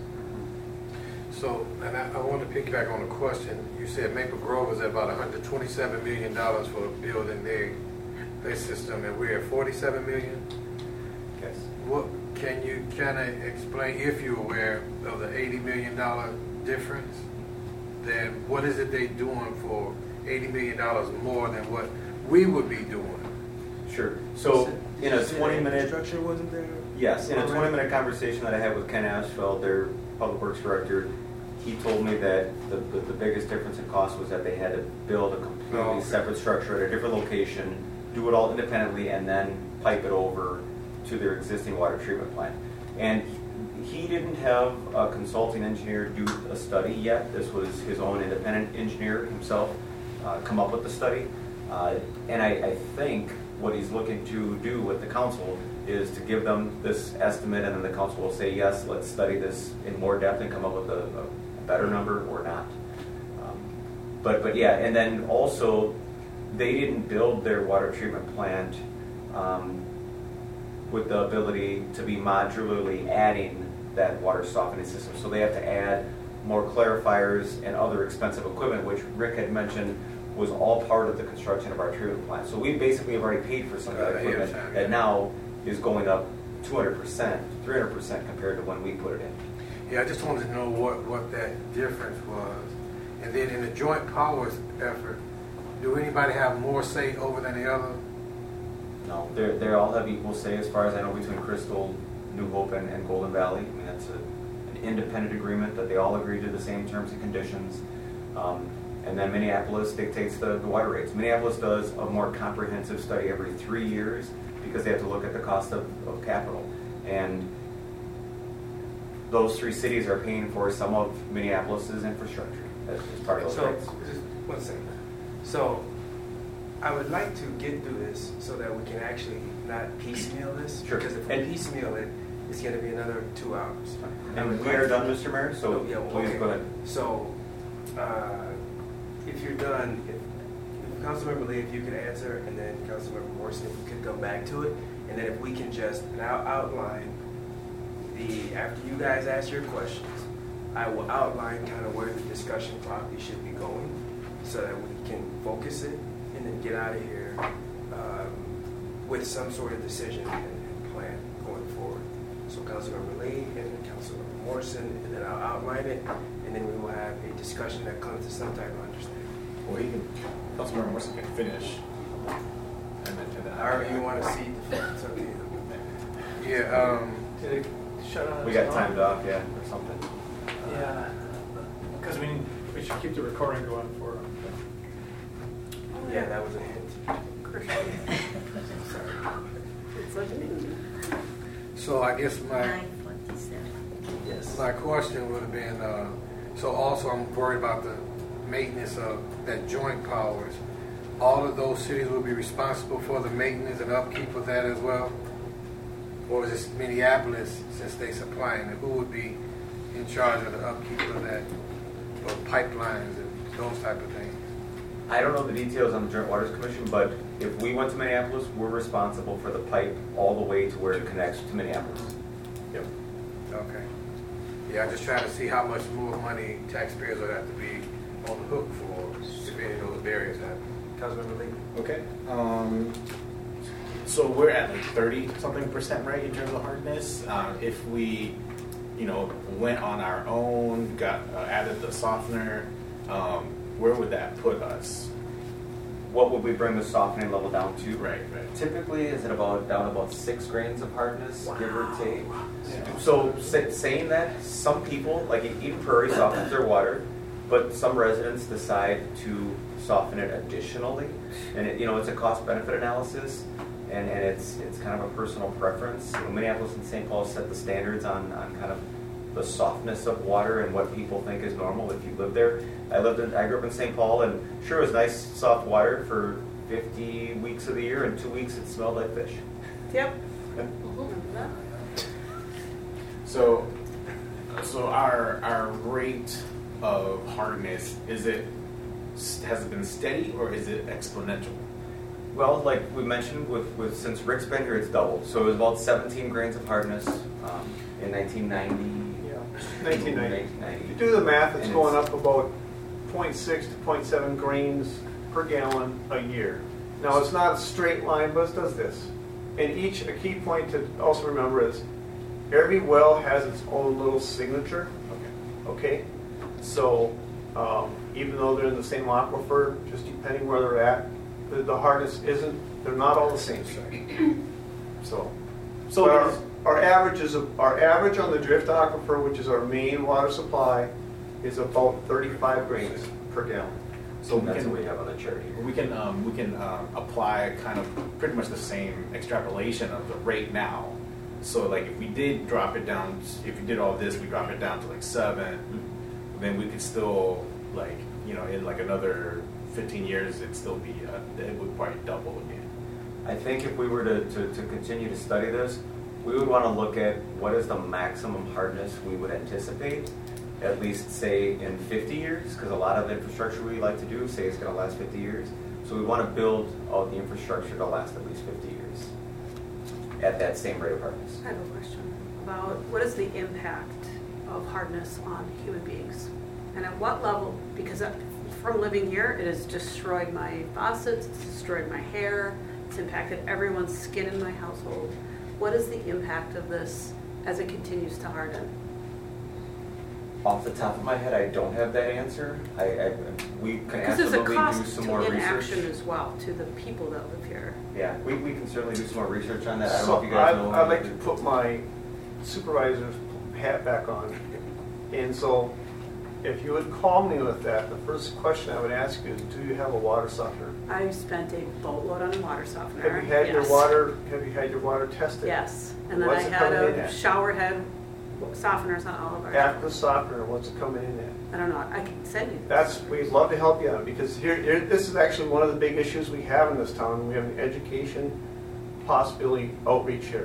So, and I want to piggyback on the question. You said Maple Grove is at about $127 million for building their system, and we're at $47 million? Yes. What can you kind of explain, if you're aware of the $80 million difference? Then what is it they doing for $80 million more than what we would be doing? Sure. So in a 20-minute structure wasn't there? Yes, in a 20-minute conversation that I had with Ken Ashfeld, their public works director, he told me that the biggest difference in cost was that they had to build a completely separate structure at a different location, do it all independently, and then pipe it over to their existing water treatment plant. And he didn't have a consulting engineer do a study yet. This was his own independent engineer himself come up with the study. And I think what he's looking to do with the council is to give them this estimate, and then the council will say, yes, let's study this in more depth and come up with a better number or not. But yeah, and then also they didn't build their water treatment plant with the ability to be modularly adding that water softening system. So they have to add more clarifiers and other expensive equipment, which Rick had mentioned was all part of the construction of our treatment plant. So we basically have already paid for some of that equipment that now is going up 200%, 300% compared to when we put it in. Yeah, I just wanted to know what that difference was. And then in the joint powers effort, do anybody have more say over than the other? No, they all have equal say as far as I know between Crystal, New Hope, and Golden Valley. I mean, that's an independent agreement that they all agree to the same terms and conditions. And then Minneapolis dictates the water rates. Minneapolis does a more comprehensive study every 3 years because they have to look at the cost of capital. And those three cities are paying for some of Minneapolis's infrastructure as part of those rates. Just 1 second. So I would like to get through this so that we can actually not piecemeal this. Sure. Because if we piecemeal it, it's going to be another 2 hours. And we are done, Mr. Mayor, so yeah, well, please okay. go ahead. So if you're done, if Councilmember Lee, if you could answer, and then Councilmember Morrison, if we could come back to it, and then if we can just now outline after you guys ask your questions, I will outline kind of where the discussion probably should be going so that we can focus it and then get out of here with some sort of decision and plan going forward. So Councilmember Lee and then Councilmember Morrison, and then I'll outline it, and then we will have a discussion that comes to some type of understanding. Well, Councilmember Morrison can finish. And then However you want to see it's up to you. Yeah, Did it shut on? We got timed off, yeah, or something. Yeah, because we should keep the recording going for them. Yeah, that was a hint. It's like me. so I guess Yes. my question would have been, so also I'm worried about the maintenance of that joint powers. All of those cities will be responsible for the maintenance and upkeep of that as well? Or is it Minneapolis, since they supplying it, who would be in charge of the upkeep of that, or pipelines and those type of things? I don't know the details on the Joint Waters Commission, but if we went to Minneapolis, we're responsible for the pipe all the way to where it connects to Minneapolis. Yep. Okay. Yeah, I'm just trying to see how much more money taxpayers would have to be on the hook for if any of those barriers happen. Councilmember Lee? Okay. So we're at like 30-something% right in terms of hardness. If we, went on our own, added the softener, where would that put us? What would we bring the softening level down to? Right. Typically, is it down about 6 grains of hardness, give or take? Yeah. So saying that, some people, like Eden Prairie, softens their water, but some residents decide to soften it additionally, and it's a cost-benefit analysis, and it's kind of a personal preference. Minneapolis and St. Paul set the standards on kind of the softness of water and what people think is normal if you live there. I grew up in St. Paul, and sure, it was nice soft water for 50 weeks of the year, and 2 weeks it smelled like fish. Yep. So our rate of hardness, has it been steady or is it exponential? Well, like we mentioned, since Rick's been here, it's doubled. So it was about 17 grains of hardness in 1990. 1990. If you do the math, it's going up about 0.6 to 0.7 grains per gallon a year. Now, it's not a straight line, but it does this. And a key point to also remember is every well has its own little signature. Okay? So, even though they're in the same aquifer, just depending where they're at, the hardness they're not all the same. So our average on the drift aquifer, which is our main water supply, is about 35 grains per gallon. So that's what we have on the chart here. We can apply kind of pretty much the same extrapolation of the rate now. So like if we did drop it down, if we did all this, we drop it down to like 7, then we could still in like another 15 years, it'd still be it would probably double again. I think if we were to continue to study this, we would want to look at what is the maximum hardness we would anticipate, at least say in 50 years, because a lot of infrastructure we like to do say it's going to last 50 years. So we want to build out the infrastructure to last at least 50 years at that same rate of hardness. I have a question about what is the impact of hardness on human beings? And at what level, because from living here, it has destroyed my faucets, it's destroyed my hair, it's impacted everyone's skin in my household. What is the impact of this as it continues to harden? Off the top of my head, I don't have that answer. We can Because there's a absolutely cost do some to more inaction research. as well, to the people that live here. Yeah, we can certainly do some more research on that. I don't So know if you guys know. I'd like to put my supervisor's hat back on. And so if you would call me with that, the first question I would ask you is, do you have a water softener? I spent a boatload on a water softener. Have you had Yes. your water tested? Yes, and then What's I it had coming in a at? shower head softeners on all of our. After the softener, what's it coming in at? I don't know, I can send you this. We'd love to help you out, because this is actually one of the big issues we have in this town. We have an education possibility outreach here.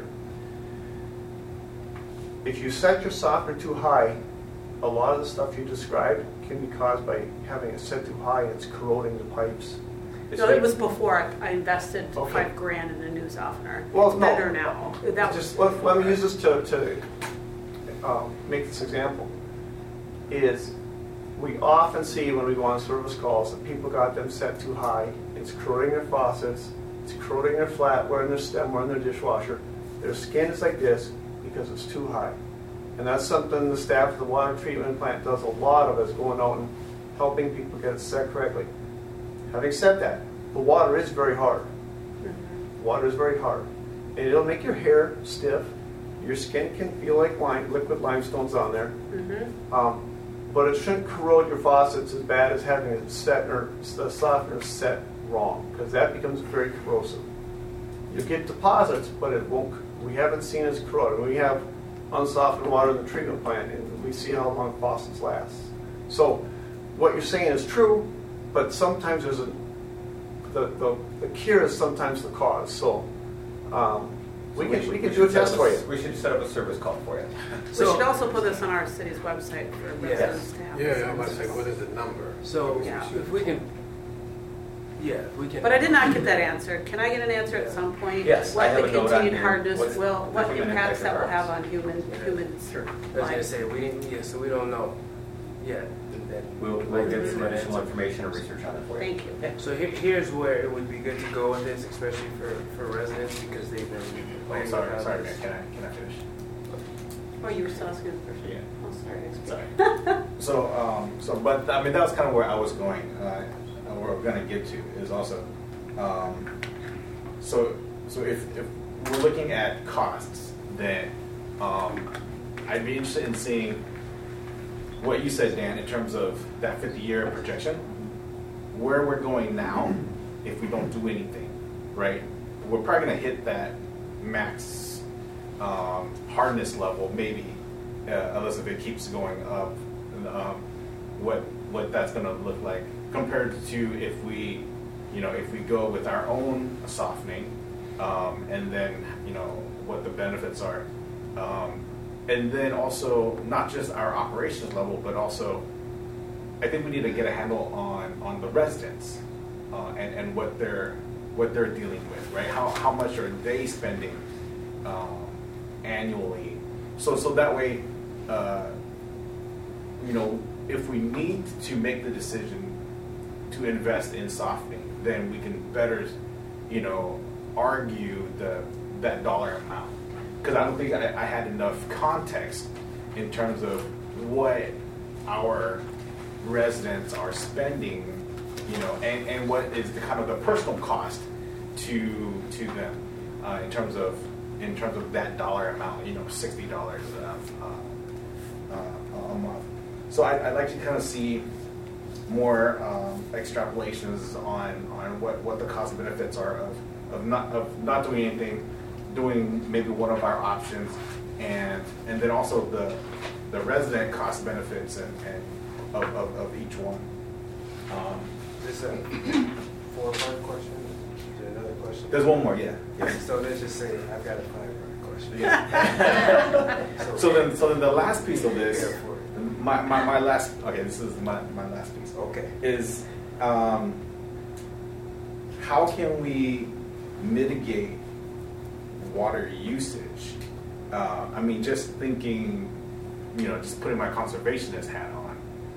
If you set your softener too high, a lot of the stuff you described can be caused by having it set too high and it's corroding the pipes. It's No, like- it was before I invested Okay. $5,000 in a new softener. Well, It's no. better now. That was Just let me use this to make this example. Is we often see when we go on service calls that people got them set too high. It's corroding their faucets, it's corroding their flatware and their stemware and their dishwasher. Their skin is like this because it's too high. And that's something the staff of the water treatment plant does a lot of, is going out and helping people get it set correctly. Having said that, the water is very hard. Water is very hard. And it'll make your hair stiff. Your skin can feel like liquid limestone's on there. But it shouldn't corrode your faucets as bad as having it set or the softener set wrong, because that becomes very corrosive. You get deposits, but it won't. We haven't seen it as corroded. We have unsoftened water in the treatment plant, and we see how long faucets last. So what you're saying is true, but sometimes there's the cure is sometimes the cause. So we can do a test for you. We should set up a service call for you. We should also put this on our city's website for residents to have. Yeah, I'm about to say, what is the number? So Yeah. if we can, But I did not get that answer. Can I get an answer at some point? Yes, I have a What the note on continued here. hardness What's what the human impacts that will impact have of on humans' I was gonna lives? say, so we don't know yet. then We'll get some additional information and research on it for you. Thank you. Yeah. So here's where it would be good to go with this, especially for residents, because they've been Oh, complaining sorry, about sorry, this. man. Can I finish? Oh, you were still asking the question? Yeah. Oh, sorry. Sorry. But I mean, that was kind of where I was going, where we're going to get to is also, so if we're looking at costs, then I'd be interested in seeing what you said, Dan, in terms of that 50-year projection, where we're going now if we don't do anything, right? We're probably going to hit that max hardness level, maybe, unless if it keeps going up, what that's going to look like compared to if we go with our own softening, and then what the benefits are, and then also not just our operations level, but also I think we need to get a handle on the residents and what they're dealing with, right? How much are they spending annually? So that way, if we need to make the decision to invest in softening, then we can better, argue that dollar amount. Because I don't think I had enough context in terms of what our residents are spending, and what is the kind of the personal cost to them in terms of that dollar amount, $60 a month. So I'd like to kind of see more extrapolations on what the cost benefits are of not doing anything, doing maybe one of our options, and then also the resident cost benefits and of each one. Is this a 4-part question? Is there another question? There's one more, yeah. So let's just say I've got a 5-part question. Yeah. So then the last piece of this, Here for it. my last, okay, this is my last piece. Okay. Is how can we mitigate water usage? I mean, just thinking, just putting my conservationist hat on.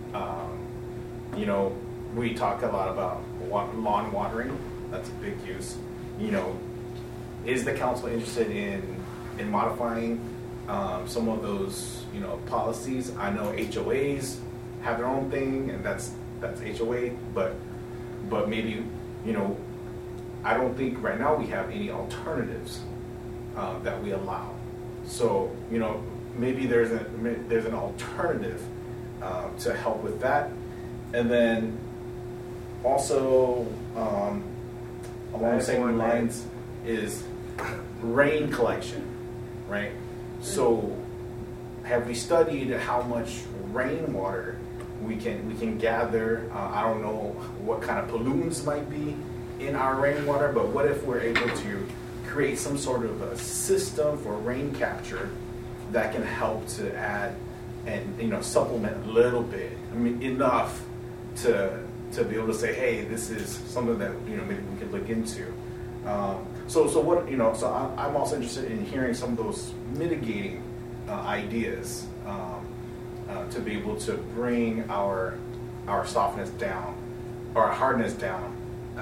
We talk a lot about lawn watering. That's a big use. Is the council interested in modifying some of those, policies? I know HOAs have their own thing, and that's HOA, but maybe, I don't think right now we have any alternatives that we allow. So, maybe there's an alternative to help with that. And then also, along the same lines is rain collection, right? So have we studied how much rainwater we can gather? I don't know what kind of pollutants might be in our rainwater, but what if we're able to create some sort of a system for rain capture that can help to add and supplement a little bit, enough to be able to say, hey, this is something that maybe we could look into. So I'm also interested in hearing some of those mitigating ideas to be able to bring our softness down or our hardness down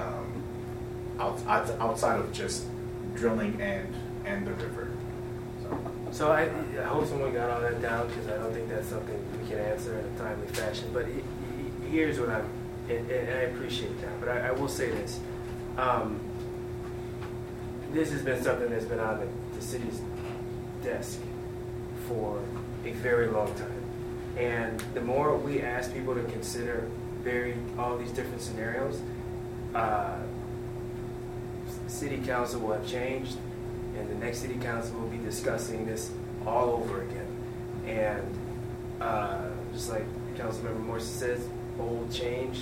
outside of just drilling and the river. So I hope someone got all that down, because I don't think that's something we can answer in a timely fashion. But here's what and I appreciate that, but I will say this. This has been something that's been on the city's desk for a very long time. And the more we ask people to consider all these different scenarios, city council will have changed, and the next city council will be discussing this all over again. And just like Councilmember Morse says, old change.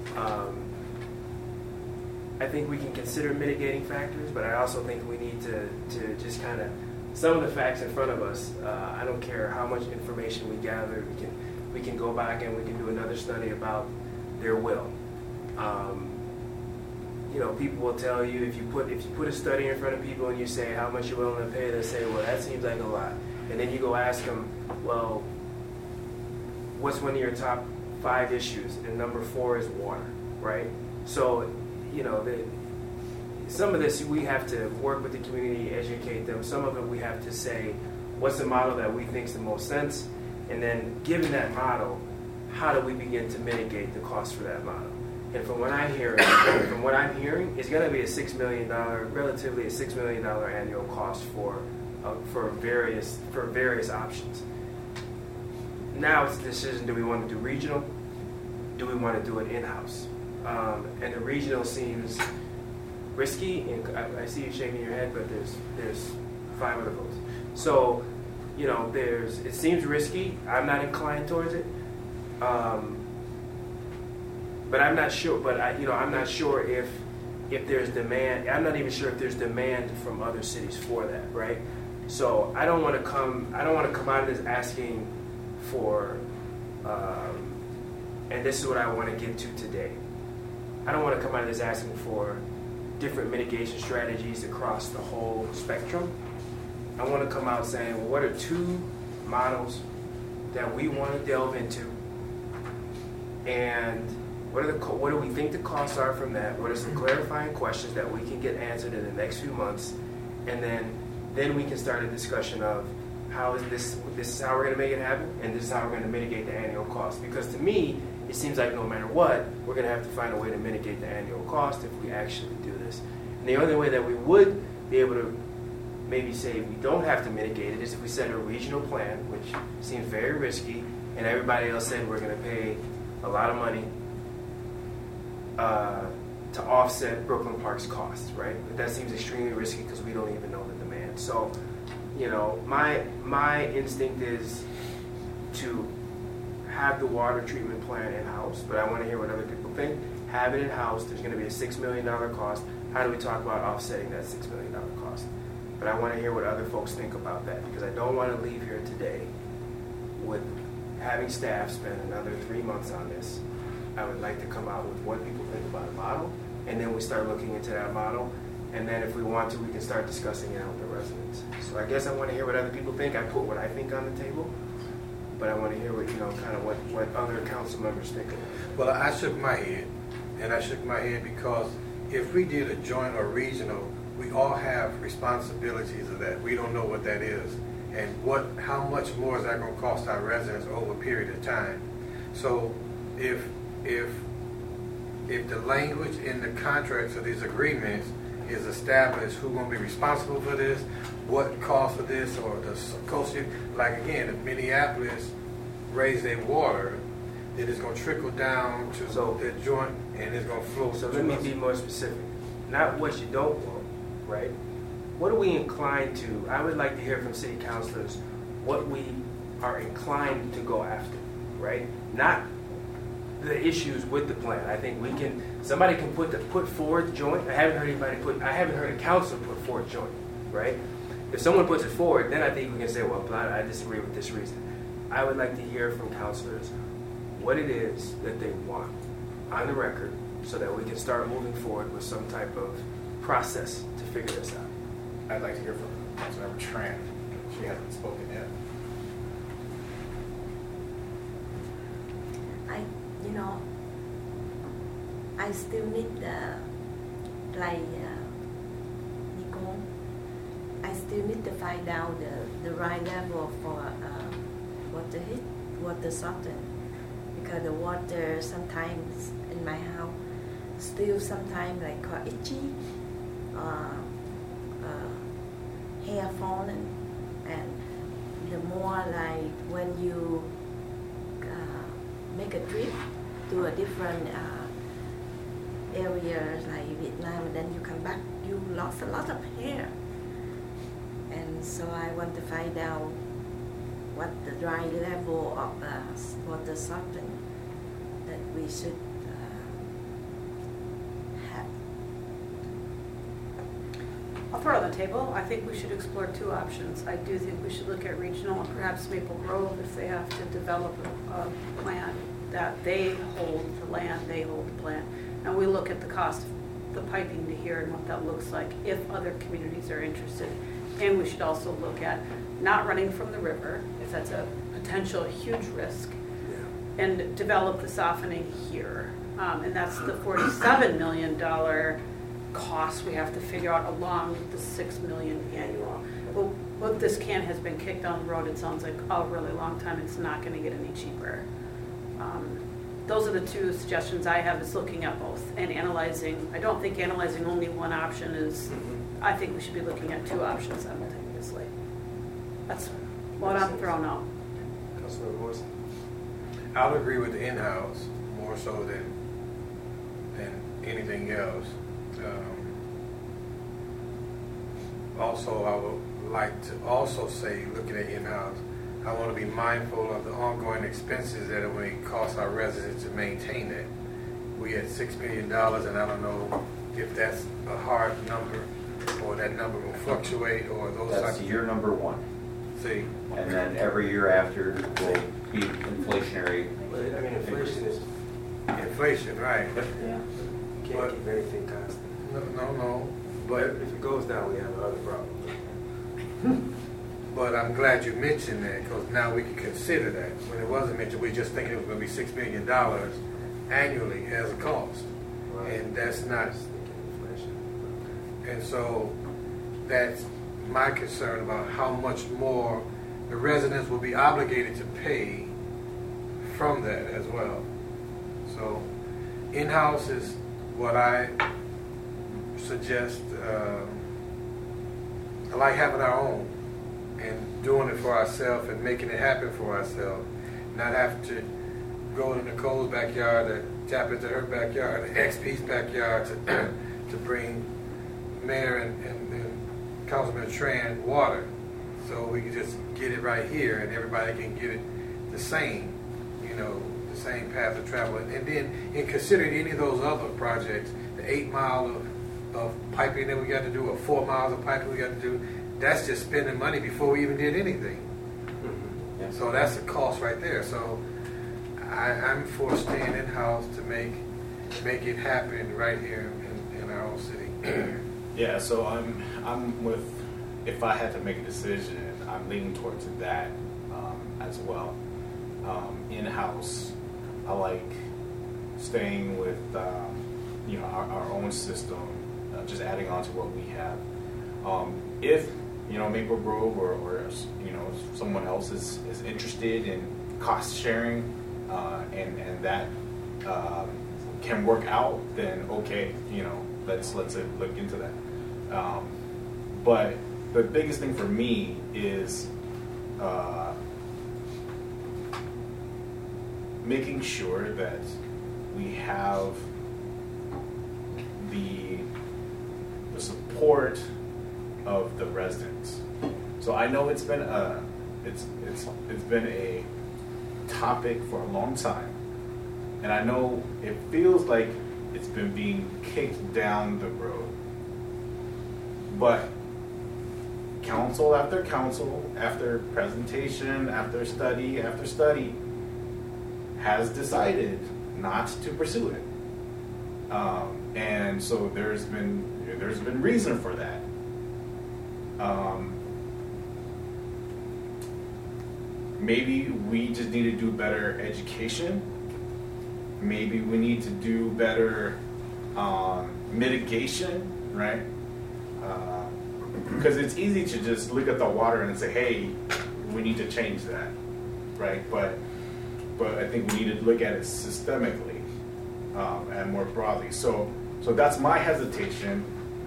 I think we can consider mitigating factors, but I also think we need to just kind of, some of the facts in front of us, I don't care how much information we gather, we can go back and we can do another study about their will. People will tell you, if you put a study in front of people and you say how much you're willing to pay, they'll say, well, that seems like a lot. And then you go ask them, well, what's one of your top 5 issues, and number 4 is water, right? So, you know, some of this we have to work with the community, educate them. Some of it we have to say, what's the model that we think is the most sense? And then, given that model, how do we begin to mitigate the cost for that model? And from what I'm hearing, it's going to be a $6 million, relatively a $6 million annual cost for various options. Now it's a decision: do we want to do regional? Do we want to do it in-house? And the regional seems risky, and I see you shaking your head, but there's 5 other votes. So, you know, it seems risky. I'm not inclined towards it. But I'm not sure. But I'm not sure if there's demand. I'm not even sure if there's demand from other cities for that, right? So I don't want to come out of this asking for. And this is what I want to get to today. I don't want to come out of this asking for different mitigation strategies across the whole spectrum. I want to come out saying, well, what are 2 models that we want to delve into, and what do we think the costs are from that? What are some clarifying questions that we can get answered in the next few months, and then we can start a discussion of how is this is how we're going to make it happen, and this is how we're going to mitigate the annual cost. Because to me, it seems like no matter what, we're going to have to find a way to mitigate the annual cost if we actually do this. And the only way that we would be able to maybe say we don't have to mitigate it is if we set a regional plan, which seems very risky, and everybody else said we're going to pay a lot of money to offset Brooklyn Park's costs, right? But that seems extremely risky because we don't even know the demand. So, you know, my instinct is to have the water treatment plan in-house, but I want to hear what other people think. Have it in-house. There's going to be a $6 million cost. How do we talk about offsetting that $6 million cost? But I want to hear what other folks think about that, because I don't want to leave here today with having staff spend another 3 months on this. I would like to come out with what people think about a model, and then we start looking into that model, and then if we want to, we can start discussing it with the residents. So I guess I want to hear what other people think. I put what I think on the table, but I want to hear what, kind of what other council members think of it. Well, I shook my head, and I shook my head because if we did a joint or regional, we all have responsibilities of that. We don't know what that is, and how much more is that going to cost our residents over a period of time. So if the language in the contracts of these agreements is established, who's going to be responsible for this, what cost of this, or the associate, like again, if Minneapolis raise their water, then it's going to trickle down to the joint, and it's going to flow. So let me be more specific. Not what you don't want, right? What are we inclined to? I would like to hear from city councilors what we are inclined to go after, right? Not the issues with the plan. I think somebody can put forward joint. I haven't heard a council put forward joint, right? If someone puts it forward, then I think we can say, well, I disagree with this reason. I would like to hear from councilors what it is that they want on the record so that we can start moving forward with some type of process to figure this out. I'd like to hear from Councilmember Tran. She hasn't spoken yet. I still need Nicole, I still need to find out the right level for water soften, because the water sometimes in my house still sometimes like itchy, hair falling, and the more like when you make a trip to a different area like Vietnam, and then you come back, you lost a lot of hair. And so I want to find out what the dry level of water soften that we should have. I'll throw it on the table. I think we should explore 2 options. I do think we should look at regional and perhaps Maple Grove if they have to develop a plan that they hold the land, they hold the plan. And we look at the cost of the piping to here and what that looks like if other communities are interested. And we should also look at not running from the river, if that's a potential huge risk. Yeah. and develop the softening here. And that's the $47 million cost we have to figure out along with the $6 million annual. But this can has been kicked down the road, it sounds like a really long time. It's not going to get any cheaper. Those are the two suggestions I have, is looking at both and analyzing. I don't think analyzing only one option is, I think we should be looking at two options simultaneously. That's what I'm throwing out. Councilor Morrison? I'll agree with the in-house more so than anything else. Also, I would like to also say, looking at in-house, I want to be mindful of the ongoing expenses that it may cost our residents to maintain that. We had $6 million, and I don't know if that's a hard number or that number will fluctuate or those That's types of year number one. See, And then every year after will be inflationary. But I mean, inflation is, inflation, right? Yeah. you can't keep anything constant. No. But if it goes down, we have another problem. But I'm glad you mentioned that, because now we can consider that. When it wasn't mentioned, we just thinking it was going to be $6 million annually as a cost. Right. And that's not, Just thinking inflation. and so that's my concern about how much more the residents will be obligated to pay from that as well. So in-house is what I suggest. I like having our own and doing it for ourselves and making it happen for ourselves. Not have to go to Nicole's backyard or tap into her backyard, or XP's backyard to bring Mayor and Councilman Tran water. So we can just get it right here and everybody can get it the same, the same path of travel. And then in considering any of those other projects, the 8 mile of piping that we got to do, or 4 miles of piping we got to do, that's just spending money before we even did anything. Yeah. So that's a cost right there. So I'm for staying in-house to make it happen right here in our own city. Yeah, so I'm with, if I had to make a decision, I'm leaning towards that as well. In-house, I like staying with our own system, just adding on to what we have. If Maple Grove or someone else is interested in cost sharing and that can work out, then okay, let's look into that. But the biggest thing for me is making sure that we have the support of the residents. So I know it's been a topic for a long time, and I know it feels like it's been being kicked down the road. But council after council, after presentation, after study, has decided not to pursue it. And so there's been reason for that. Maybe we just need to do better education. Maybe we need to do better mitigation, right? Because it's easy to just look at the water and say, hey, we need to change that, right? But I think we need to look at it systemically and more broadly. So that's my hesitation,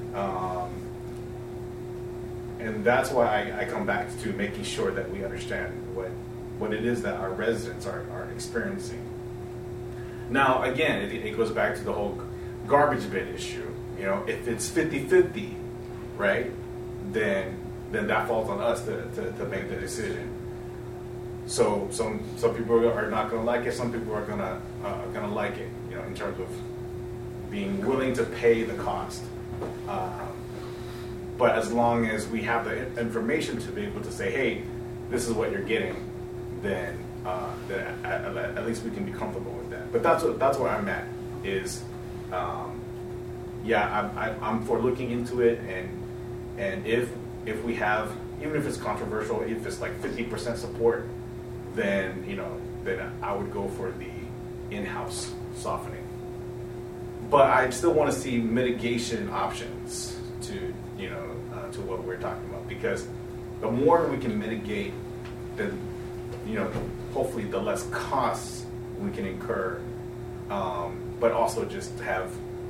and that's why I come back to making sure that we understand what it is that our residents are experiencing. Now, again, it goes back to the whole garbage bin issue. If it's 50-50, right, then that falls on us to make the decision. So some people are not going to like it. Some people are going to like it. In terms of being willing to pay the cost. But as long as we have the information to be able to say, hey, this is what you're getting, then at least we can be comfortable with that. But that's where I'm at. Is I'm for looking into it, and if we have, even if it's controversial, if it's like 50% support, then then I would go for the in-house softening. But I still want to see mitigation options to, to what we're talking about, because the more we can mitigate, the, hopefully the less costs we can incur, but also just have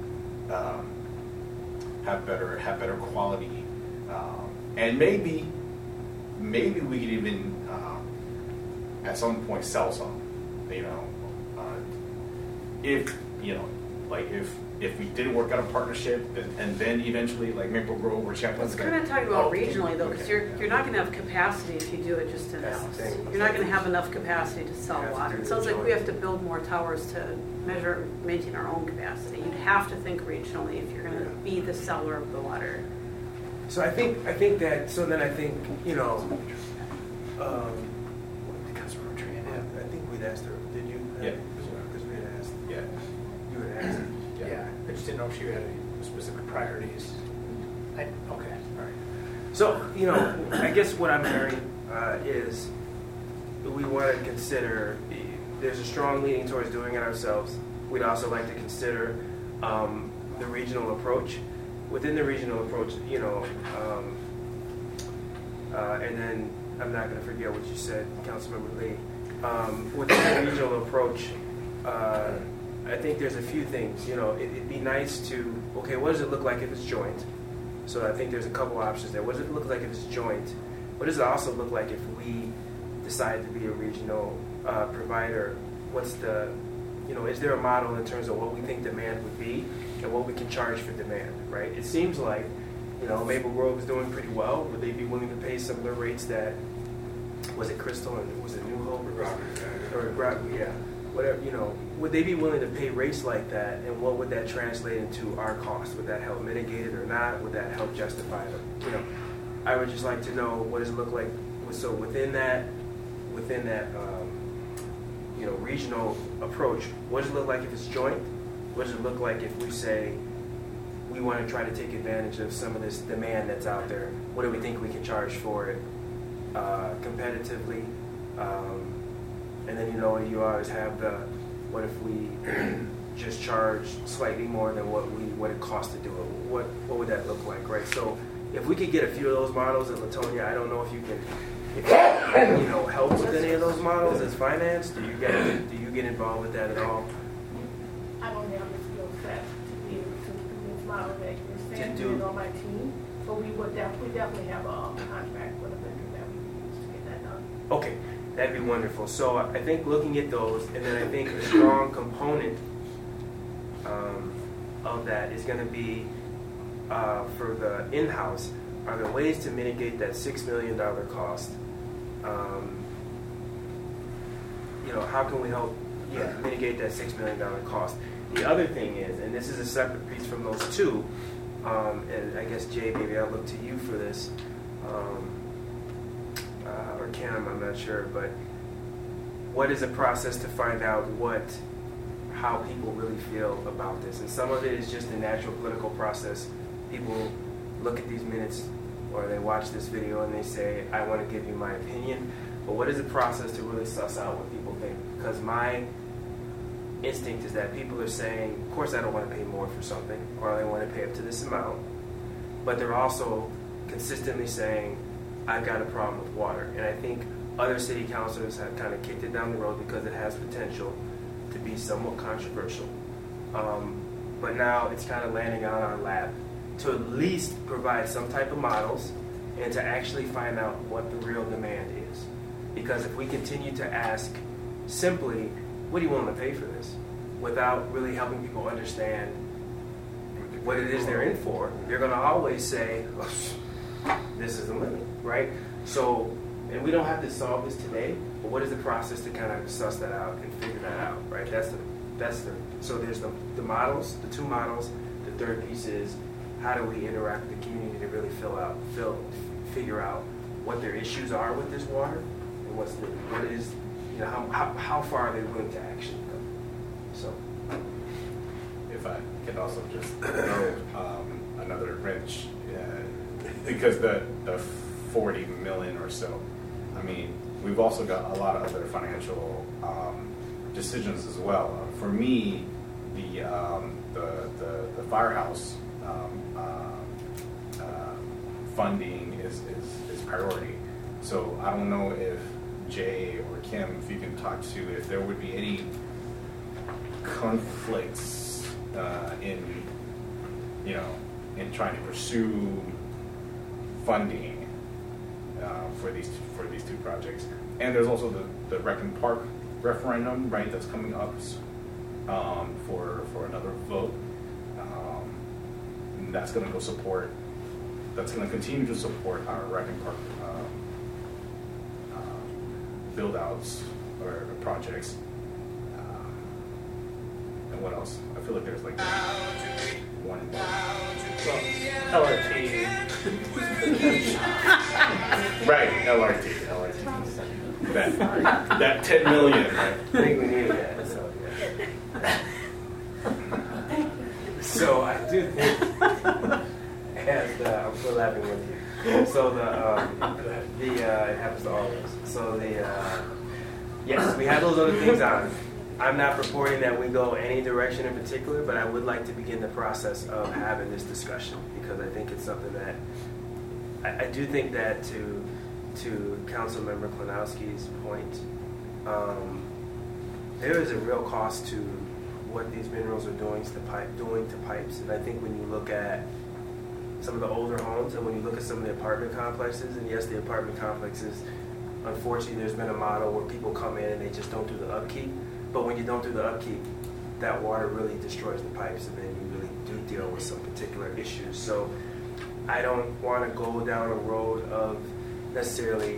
better quality, and maybe we could even at some point sell some, if we did work out a partnership and then eventually like Maple Grove or Champlain. It's kind of talking about regionally though, because you're not going to have capacity if you do it just in-house. You're not going to have enough capacity to sell water. It sounds like we have to build more towers to maintain our own capacity. You'd have to think regionally if you're going to be the seller of the water. So I think that, so then I think, I think we'd asked her, did you? Yeah. Because we had asked. Yeah. You had asked. Yeah, I just didn't know if she had any specific priorities. Okay, all right. So, I guess what I'm hearing is we want to consider, there's a strong leaning towards doing it ourselves. We'd also like to consider the regional approach. Within the regional approach, and then I'm not going to forget what you said, Councilmember Lee. Within the regional approach, I think there's a few things. It'd be nice to, okay, what does it look like if it's joint? So I think there's a couple options there. What does it look like if it's joint? What does it also look like if we decide to be a regional provider? What's the, is there a model in terms of what we think demand would be and what we can charge for demand, right? It seems like, Maple Grove is doing pretty well. Would they be willing to pay similar rates that, was it Crystal and was it New Hope or yeah, whatever, would they be willing to pay rates like that, and what would that translate into our cost? Would that help mitigate it or not? Would that help justify it? I would just like to know, what does it look like? So within that regional approach, what does it look like if it's joint? What does it look like if we say we want to try to take advantage of some of this demand that's out there? What do we think we can charge for it competitively? And then you always have the, what if we just charge slightly more than what it costs to do it? What would that look like, right? So if we could get a few of those models in Latonia, I don't know if you can, help with any of those models as finance. Do you get involved with that at all? I don't have the skill set to be able to do this model that you're saying on my team, but we definitely have a contract with a vendor that we can use to get that done. Okay. That'd be wonderful. So I think looking at those, and then I think a strong component of that is going to be for the in-house. Are there ways to mitigate that $6 million cost? How can we help mitigate that $6 million cost? The other thing is, and this is a separate piece from those two, and I guess Jay, maybe I'll look to you for this. Or Cam, I'm not sure, but what is the process to find out how people really feel about this? And some of it is just a natural political process. People look at these minutes or they watch this video and they say, I want to give you my opinion. But what is the process to really suss out what people think? Because my instinct is that people are saying, of course I don't want to pay more for something, or I don't want to pay up to this amount. But they're also consistently saying, I've got a problem with water. And I think other city councilors have kind of kicked it down the road because it has potential to be somewhat controversial. But now it's kind of landing on our lap to at least provide some type of models and to actually find out what the real demand is. Because if we continue to ask simply, what do you want to pay for this? Without really helping people understand what it is they're in for, they're going to always say, this is the limit, right? So, and we don't have to solve this today, but what is the process to kind of suss that out and figure that out, right? So there's the models, the two models. The third piece is, how do we interact with the community to really figure out what their issues are with this water, and how far are they willing to actually go? So, if I could also just throw another wrench, because the 40 million or so, I mean, we've also got a lot of other financial decisions as well. For me, the firehouse funding is priority. So I don't know if Jay or Kim, if you can talk to if there would be any conflicts in trying to pursue funding for these two projects. And there's also the Rec and Park referendum, right? That's coming up for another vote. That's going to go support. That's going to continue to support our Rec and Park build outs or projects. And what else? I feel like there's like one and one. LRT. Right, LRT. That 10 million, right? I think we needed that. So I do think, as I'm still laughing with you. So it happens to all of us. So yes, we have those other things on. I'm not purporting that we go any direction in particular, but I would like to begin the process of having this discussion because I think it's something that I do think that to Councilmember Klinowski's point, there is a real cost to what these minerals are doing to pipes, and I think when you look at some of the older homes and when you look at some of the apartment complexes, and yes, the apartment complexes, unfortunately, there's been a model where people come in and they just don't do the upkeep. But when you don't do the upkeep, that water really destroys the pipes, and then you really do deal with some particular issues. So I don't want to go down a road of necessarily,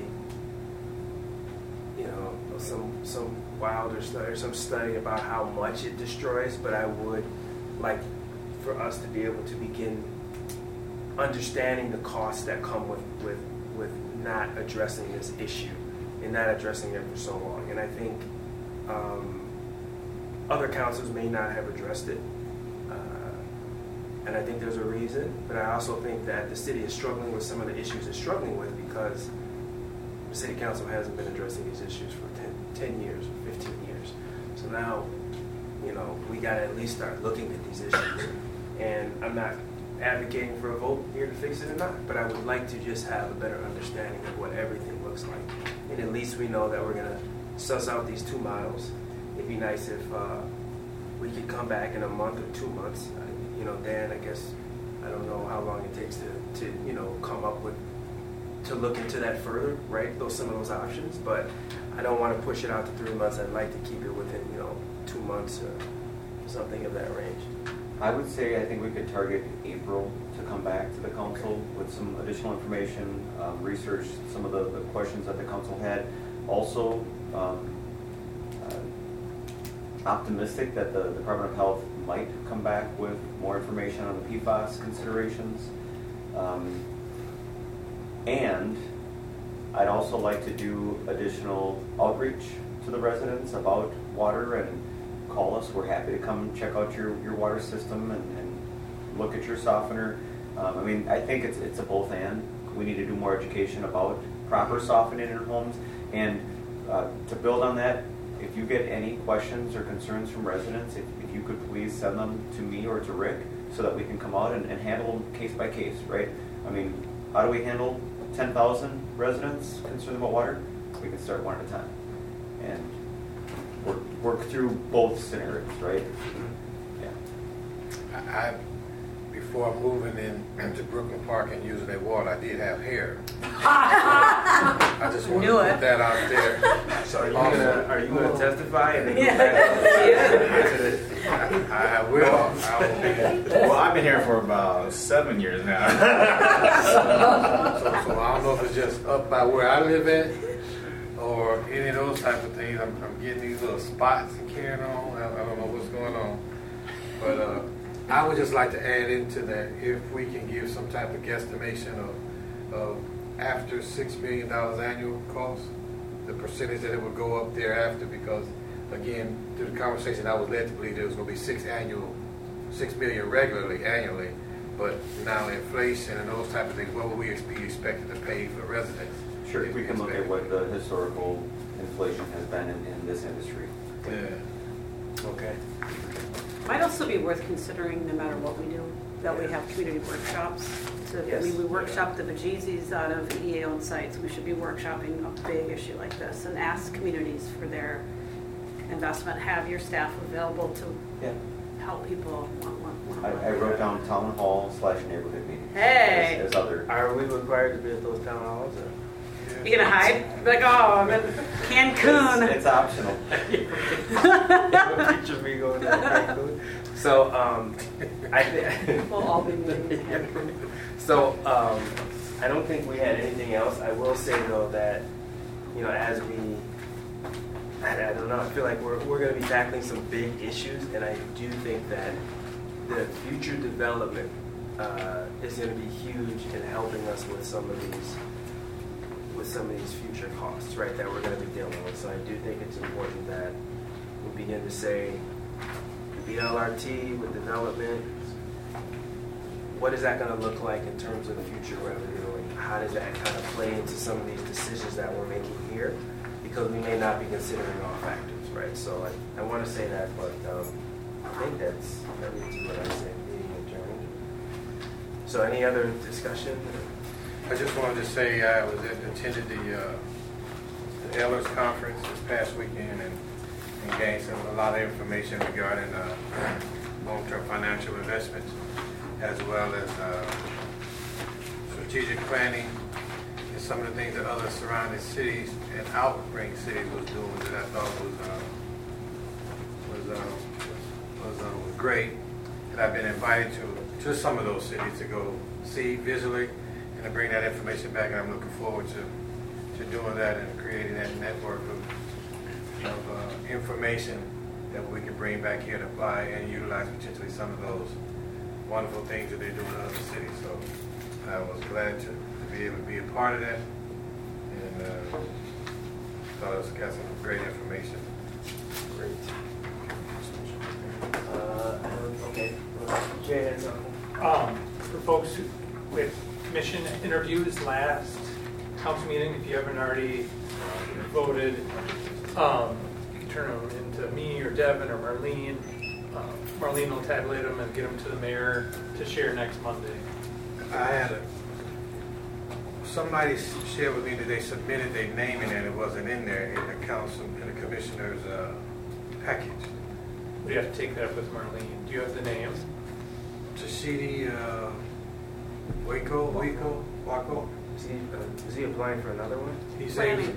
some wilder study or some study about how much it destroys, but I would like for us to be able to begin understanding the costs that come with not addressing this issue and not addressing it for so long. And I think other councils may not have addressed it, and I think there's a reason, but I also think that the city is struggling with some of the issues it's struggling with because the city council hasn't been addressing these issues for 10 years or 15 years. So now, we got to at least start looking at these issues. And I'm not advocating for a vote here to fix it or not, but I would like to just have a better understanding of what everything looks like. And at least we know that we're going to suss out these two models. It'd be nice if we could come back in a month or 2 months. Dan, I guess, I don't know how long it takes to come up with, to look into that further, right? Some of those options, but I don't want to push it out to 3 months. I'd like to keep it within, 2 months or something of that range. I would say I think we could target April to come back to the council with some additional information, research some of the questions that the council had. Also, optimistic that the Department of Health might come back with more information on the PFAS considerations. And I'd also like to do additional outreach to the residents about water and call us. We're happy to come check out your water system and look at your softener. I think it's a both and. We need to do more education about proper softening in homes. And to build on that, if you get any questions or concerns from residents, if you could please send them to me or to Rick so that we can come out and handle them case by case, right? How do we handle 10,000 residents concerned about water? We can start one at a time and work through both scenarios, right? Yeah. Before moving into Brooklyn Park and using that water, I did have hair. I just want to put that out there. So are you gonna testify and then I will. Well, I've been here for about 7 years now. So I don't know if it's just up by where I live at or any of those type of things. I'm getting these little spots and carrying on. I don't know what's going on. But I would just like to add into that if we can give some type of guesstimation of after $6 million annual cost, the percentage that it would go up thereafter, because again, through the conversation I was led to believe there was going to be $6 million regularly annually, but now inflation and those type of things, what would we be expected to pay for residents? Sure, we can look at what the historical inflation has been in this industry. Yeah. Okay. Might also be worth considering, no matter what we do, that we have community workshops. So, I mean, we workshop the bejesus out of EA-owned sites. We should be workshopping a big issue like this and ask communities for their investment. Have your staff available to help people. I wrote down town hall / neighborhood meeting. Hey! As other. Are we required to be at those town halls? Or? You gonna hide? Be like, oh, I'm in Cancun. It's optional. Picture me going to Cancun. So, I think We'll all be moving to Cancun. So, I don't think we had anything else. I will say though that, as we, I don't know, I feel like we're going to be tackling some big issues, and I do think that the future development is going to be huge in helping us with some of these future costs, right, that we're going to be dealing with. So I do think it's important that we begin to say, the LRT with development, what is that going to look like in terms of future revenue, and how does that kind of play into some of these decisions that we're making here? Because we may not be considering all factors, right? So I want to say that, but I think that leads to what I said, meeting adjourned. So any other discussion? I just wanted to say I attended the Elders Conference this past weekend and gained a lot of information regarding long-term financial investments, as well as strategic planning and some of the things that other surrounding cities and outlying cities was doing that I thought was great. And I've been invited to some of those cities to go see visually and to bring that information back, and I'm looking forward to doing that and creating that network of information that we can bring back here and apply and utilize potentially some of those wonderful things that they do in other cities. So I was glad to be able to be a part of that, and thought it was got some great information. Great. Okay. Jay has something. For folks with commission interviews last council meeting, if you haven't already voted, you can turn them into me or Devin or Marlene. Marlene will tabulate them and get them to the mayor to share next Monday. I had somebody shared with me that they submitted their name in and it wasn't in there in the council and the commissioner's package. We have to take that up with Marlene. Do you have the names? Tashidi Waco. Is he applying for another one? He said he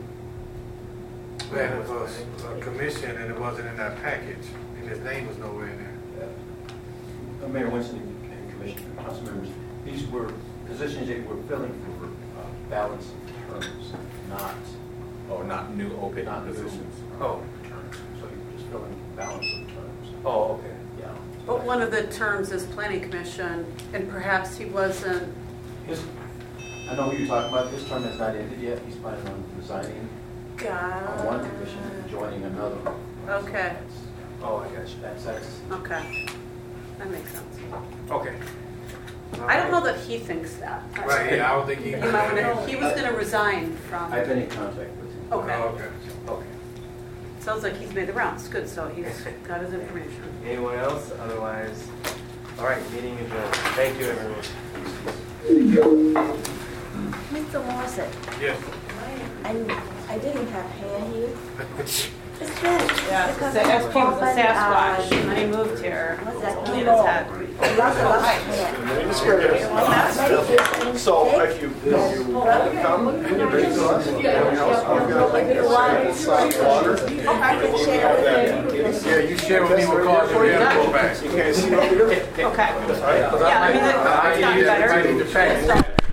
was a commission and it wasn't in that package, and his name was nowhere in there. Mayor Winston and Commissioner, council members, these were positions that we're filling for balance of terms, not new open positions. terms. So you're just filling balance of terms. Oh, okay. Yeah. But one of the terms is planning commission, and perhaps he wasn't. I know who you're talking about. His term has not ended yet. He's planning on resigning on one commission and joining another one. Okay. Oh, I got you. That's Okay. That makes sense. Okay. I don't know that he thinks that. Right, yeah, I don't think he He was going to resign from. I've been in contact with him. Okay. Okay. Sounds like he's made the rounds. Good, so he's got his information. Anyone else? Otherwise, all right, meeting adjourned. Thank you, everyone. Mr. Morrison, Yes. I didn't have hair here. It's red. Yeah, because the I XP was a Sasquatch. When I moved here, What's it that? was only in his head. Lots of hair. So if you come, you can bring to us. I've got a site water. Yeah, you share with me what caused your hair to go back. You can't see over here? Okay. All right. Yeah, I mean, it's gotten better. I need the package.